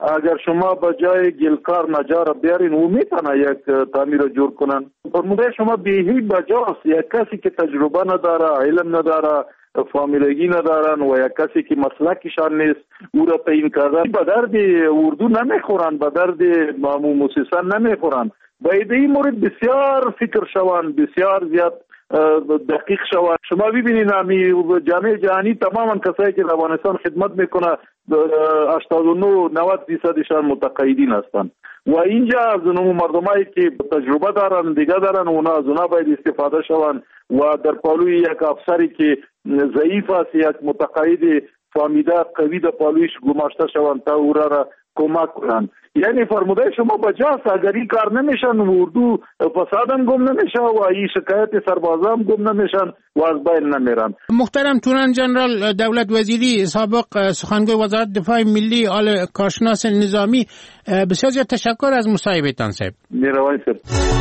J: اگر شما به جای گلکار نجار بیارین او میتونه یک تعمیر رو جور کنن. فرموده شما بیهی بجاست. یک کسی که تجربه نداره، علم نداره، فامیلگی ندارن و یک کسی که مسلکشان نیست او را تعیین کردن به درد اردو نمیخورن، به درد مؤسسه نمیخورن. باید این مورد بسیار فکر شوند، بسیار زیاد دقیق شوند. شما ببینید جامعه جهانی تماما کسایی که افغانستان خدمت میکنه 89-90% متقاعدین هستند و اینجا از اون مردمایی که تجربه دارن دیگه دارن اونا از اونا باید استفاده شوند و در پالوی یک افسری که ضعیف است یک متقاعد فامیده قوی در پالویش گماشته شوند تا او را کمک کنند. یعنی فرموده شما بجاست. اگر این کار نمیشن اردو فسادم گم نمیشه و این شکایت سربازام گم نمیشن و از بین نمیرن.
E: محترم تورن جنرال دولت وزیری سابق سخنگوی وزارت دفاع ملی آل کارشناس نظامی، بسیار زیاد تشکر از مصاحبهتان صاحب.
J: میروان صاحب.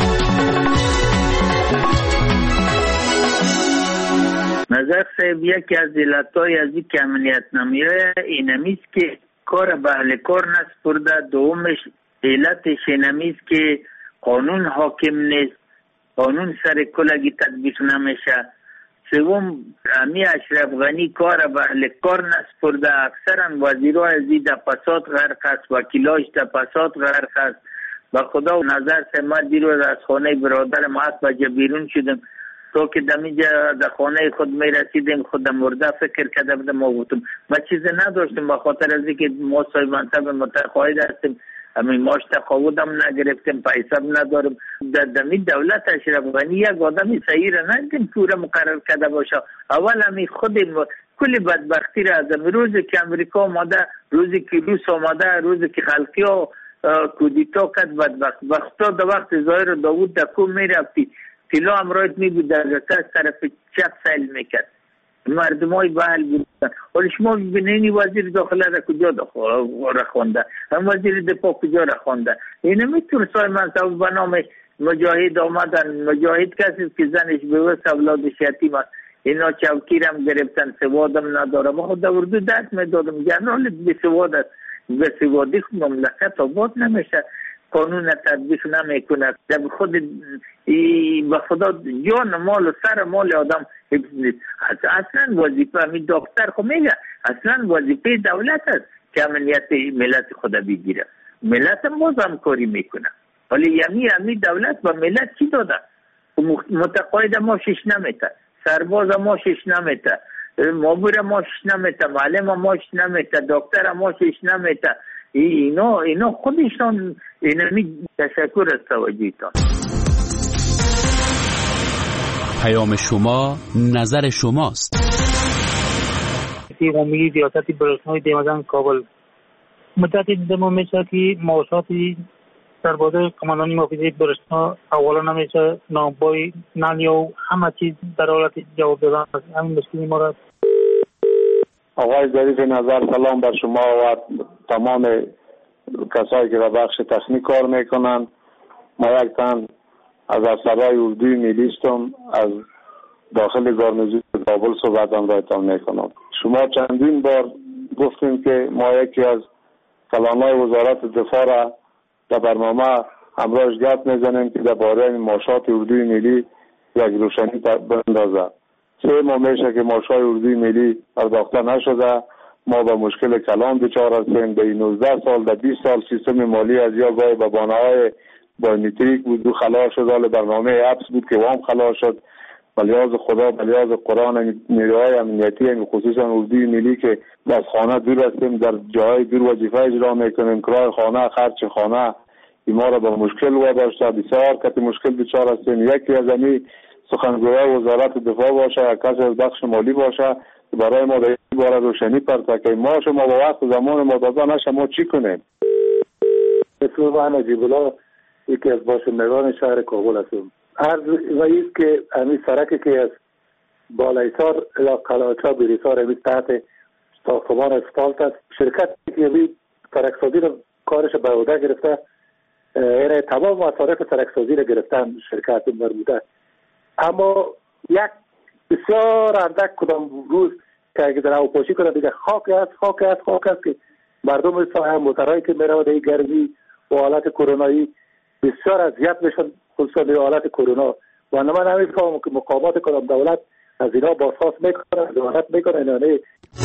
C: نظر صاحب یکی از علتهای از این که امنیت نمیره اینمیست که کار به اهل کار نسپرده. دومش علتش اینمیست که قانون حاکم نیست، قانون سر کلگی تطبیق نمیشه. سوم امی اشرف غنی کار به اهل کار نسپرده. اکثرا وزیرای ازی در فساد غرق است، وکیلاش در فساد غرق است. به خدا و نظر صاحب ما دیروز از خانه برادر ما 8 بجه بیرون شدم تو که دمیجا در خانه خود می رسیدیم خودم مرده فکر کرده بودم ما بودم ما چیزی نداشتیم به خاطر از اینکه ما صاحب منصب متقاعد هستیم همین ماش تقاعدم نگرفتیم پیسه ندارم. در دمی دولت اشرف غنی یک آدمی صحیح را ندیدیم پورا مقرر کرده باشه. اول همی خود کلی بدبختی را از روزی که امریکا آمده، روزی که روس آمده، روزی که خلقی ها کودیتا کرد بدبختا در وقت ظاهر داوود در کوم می رفتی تیلا امرایت می بود در طرف چپ سیل میکرد مردم های بحل بودن. ولی شما ببینینی وزیر داخله را کجا را خونده، هم وزیر دفاع کجا را خونده. اینه میتون سای منصب به نام مجاهد آمدن. مجاهد کسی که زنش بیوست اولادش یتیم است. اینا چوکیرم گرفتن سوادم ندارم. خود در اردو درس میدادم جنرال بی سواد است. به سوادی مملکت آباد نمیشه، قانون تطبیق نمیکنه. در خود به خدا جان مال و سر مال آدم حفظ نیست. اصلا وظیفه همین دکتر خو میگه اصلا وظیفه دولت است که امنیت ملت خود بگیره. ملت هم باز همکاری میکنه. ولی یمی دولت به ملت چی داده؟ متقاعد ما شش نمیته، سرباز ما شش نمیته، مامور ما شش نمیته، معلم ما شش نمیته، دکتر ما شش نمیته. اینا خودشان اینمی تشکر از توجیهتان.
G: پیام شما نظر شماست.
O: قومی ریاستی برشنهای دیمزن کابل مدت دیدم میشه که معاشات سربازای کماندانی محافظه برشنا اولا نمیشه نامبای نانی و همه چیز در حالت جواب دادن است. همین مشکلی ما را
P: آقای ظریف نظر سلام بر شما و تمام کسایی که در بخش تکنیک کار میکنن. ما یک تن از افسرهای اردوی ملیستم از داخل گارنیزون کابل صحبتم رایتان میکنم. شما چندین بار گفتیم که ما یکی از کلانهای وزارت دفاع را در برنامه همراهش گپ میزنیم که در باره معاشات اردوی ملی یک روشنی بندازه. 3 ماه میشه که معاشات اردوی ملی پرداخته نشده. ما به مشکل کلان دچار هستیم. به 19 سال در 20 سال سیستم مالی از یا گاهی به بانه‌های بایومتریک بود و خلاص شد. حال برنامه اپس بود که وام خلاص شد. بلیاز خدا بلیاز قرآن نیروهای امنیتی خصوصا اردوی ملی که از خانه دور هستیم در جای دور وظیفه اجرا میکنیم. کرای خانه خرچ خانه ما را به مشکل واداشته. بسیار کتی مشکل دچار هستیم. یکی از این سخنگوی وزارت دفاع باشه یا کسی از بخش مالی باشه برای ما در این باره روشنی پرده که ما شما با وقت زمان ما داده نشه ما چی کنیم.
R: اسم من نجیب الله یکی از باشندگان شهر کابل هستم. عرض ویست که همین سرکی که از بالایسار یا قلاچا بریسار همین تحت ساختمان اسفالت است. شرکت که همین ترکسازی رو کارش به عهده گرفته، یعنی تمام مصارف ترکسازی رو گرفتن شرکت برموده. اما یک بسیار اندک کدام روز که اگه در هواپاشی کنه دیگه خاک است که مردم ساحه موترایی که میرود این گرمی و حالت کرونایی بسیار اذیت میشن، خصوصا به حالت کرونا. و من نمیفهمم که مقامات کدام دولت از اینا بازخواست میکنه، ضمانت میکنه اینا نه.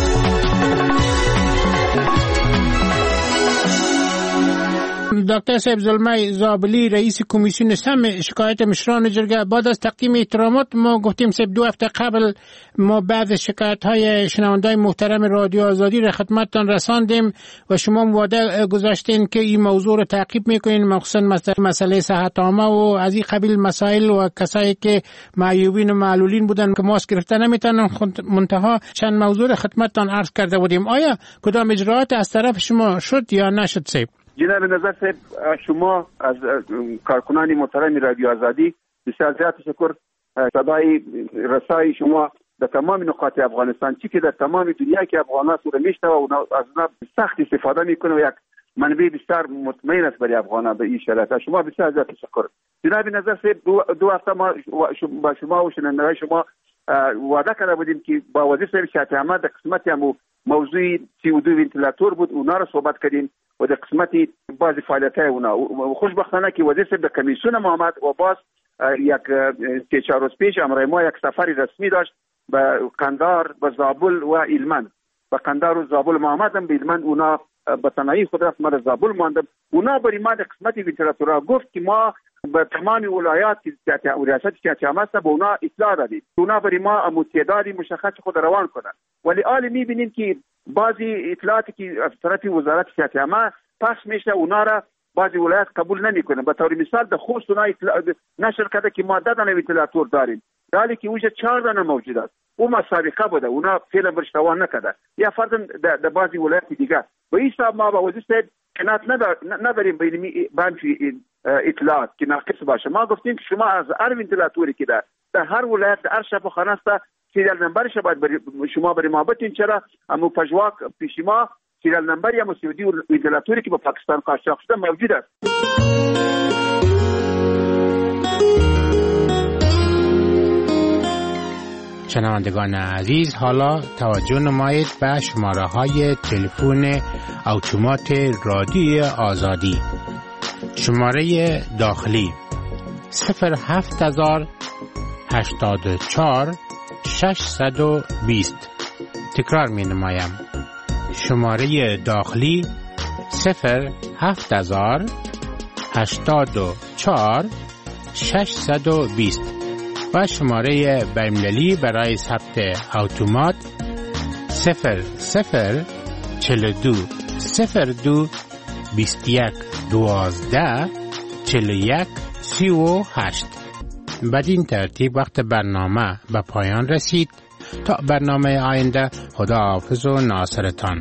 E: دکتر صاحب زلمه زابلی رئیس کمیسیون سم شکایت مشران جرگه، بعد از تقدیم احترامات ما گفتیم صاحب 2 هفته قبل ما بعض شکایت های شنوندای محترم رادیو آزادی را خدمتتان رساندیم و شما وعده گذاشتین که این موضوع را تعقیب میکنین، مخصوصا مسئله صحت عامه و از این قبیل مسائل و کسایی که معیوبین و معلولین بودن که ماسک گرفته نمیتونن. منتها چند موضوع را خدمتتان عرض کرده بودیم. آیا کدام اجراءات از طرف شما شد یا نشد صاحب؟
K: جناب نظر صاحب، شما از کارکنان محترم رادیو آزادی بسیار زیاد تشکر. صدای رسای شما در تمام نقاط افغانستان، چی که در تمام دنیا که افغانان سوره میشنوه و از اونها سخت استفاده میکنه و یک منبع بسیار مطمئن است برای افغانان به این شرایط. شما بسیار زیاد تشکر. جناب نظر صاحب، 2 هفته ما با شما و شنوندگان شما وعده کرده بودیم که با وزیر صاحب شهادت احمد در قسمت موضوع CO2 ونتیلاتور بود، اونا را صحبت کردیم و در قسمت بعضی فعالیت‌های اونا. خوشبختانه که وزیر صاحب در کمیسیون ما آمد و باز یک 3-4 روز پیش امروز ما یک سفر رسمی داشت به قندار، به زابل و هلمند. به قندار و زابل ما آمدم، به هلمند اونا به تنهایی خود رفت، ما در زابل ماندم. اونا برای ما در قسمت ونتیلاتورها گفت که ما به تمام ولایات و ریاست شهادت احمد به اونا اطلاع دادیم، اونا برای ما تعدادی مشخص خود روان کنند. ولی حالا می‌بینیم که بعضی اطلاعاتی که از طرف وزارت شهادت احمد پخش میشه اونا را بعضی ولایات قبول نمیکنه. به طور مثال در خوست اونا نشر کرده که ما 10 دانه ونتیلاتور داریم، در حالی که اوجه 4 دانه موجود است. او مسابقه بوده، اونا فعلا برش توان نکرده. یا فرضاً در بعضی ولایات دیگه به این حساب ما با وزیر صاحب کنات نداریم بین اطلاعات که ناقص باشه. ما گفتیم که شما از هر ونتیلاتوری که در هر ولایت در هر شفاخانه است سریال نمبرش باید شما برای ما بتین. چرا امو پژواک پیش ما سریال نمبر یا مسعودی ونتیلاتوری که با پاکستان قاچاق شده موجود است.
E: شنوندگان عزیز، حالا توجه نمایید به شماره‌های تلفن اتومات رادیو آزادی. شماره داخلی 07084 620. تکرار می نمایم. شماره داخلی 07084 620 و شماره بین‌المللی برای ثبت اتومات 0042 02 21 12 41 38. بدین ترتیب وقت برنامه به پایان رسید. تا برنامه آینده، خداحافظ و ناصرتان.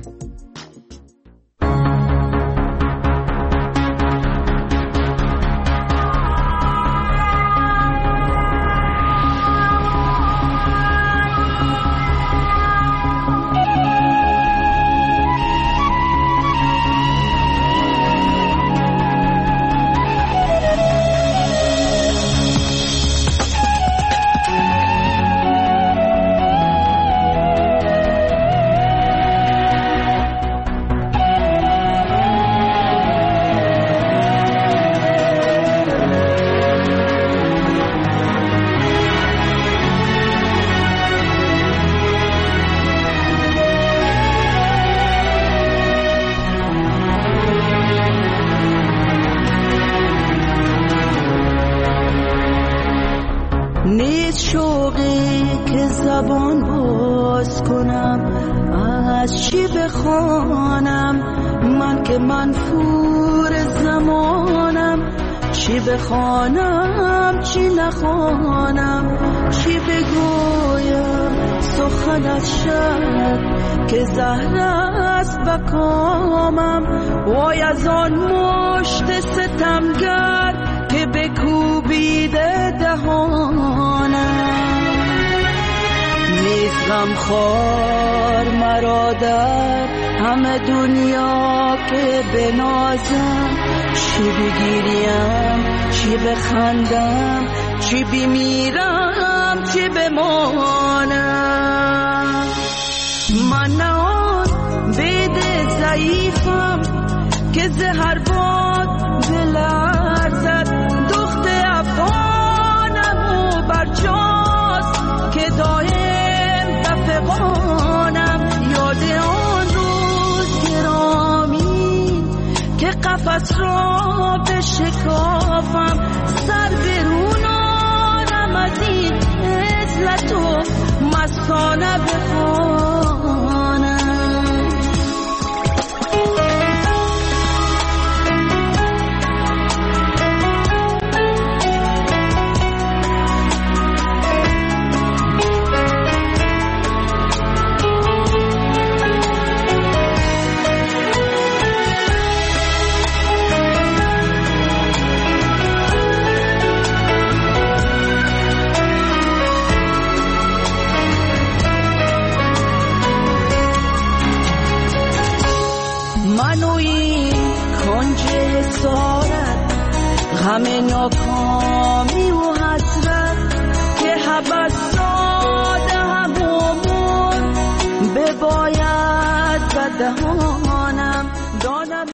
Q: بخوانم چی نخوانم، چی بگویم سخنت شد که زهر است به کامم. وای از آن مشت ستمگر که بکوبیده دهانم. نیست غمخوار مرا در همه دنیا که بنازم، چی بگیریم چی بخندم، چی بمیرم چی بمانم. من آن بید ضعیفم که زهر باد بلرزد. دخت افغانم و برجاست که دایم رفقانم. یاد آن روز گرامی که قفس را بشکافم، سر برون آرم از این عزلت و مستانه بخوانم. غم ناکامی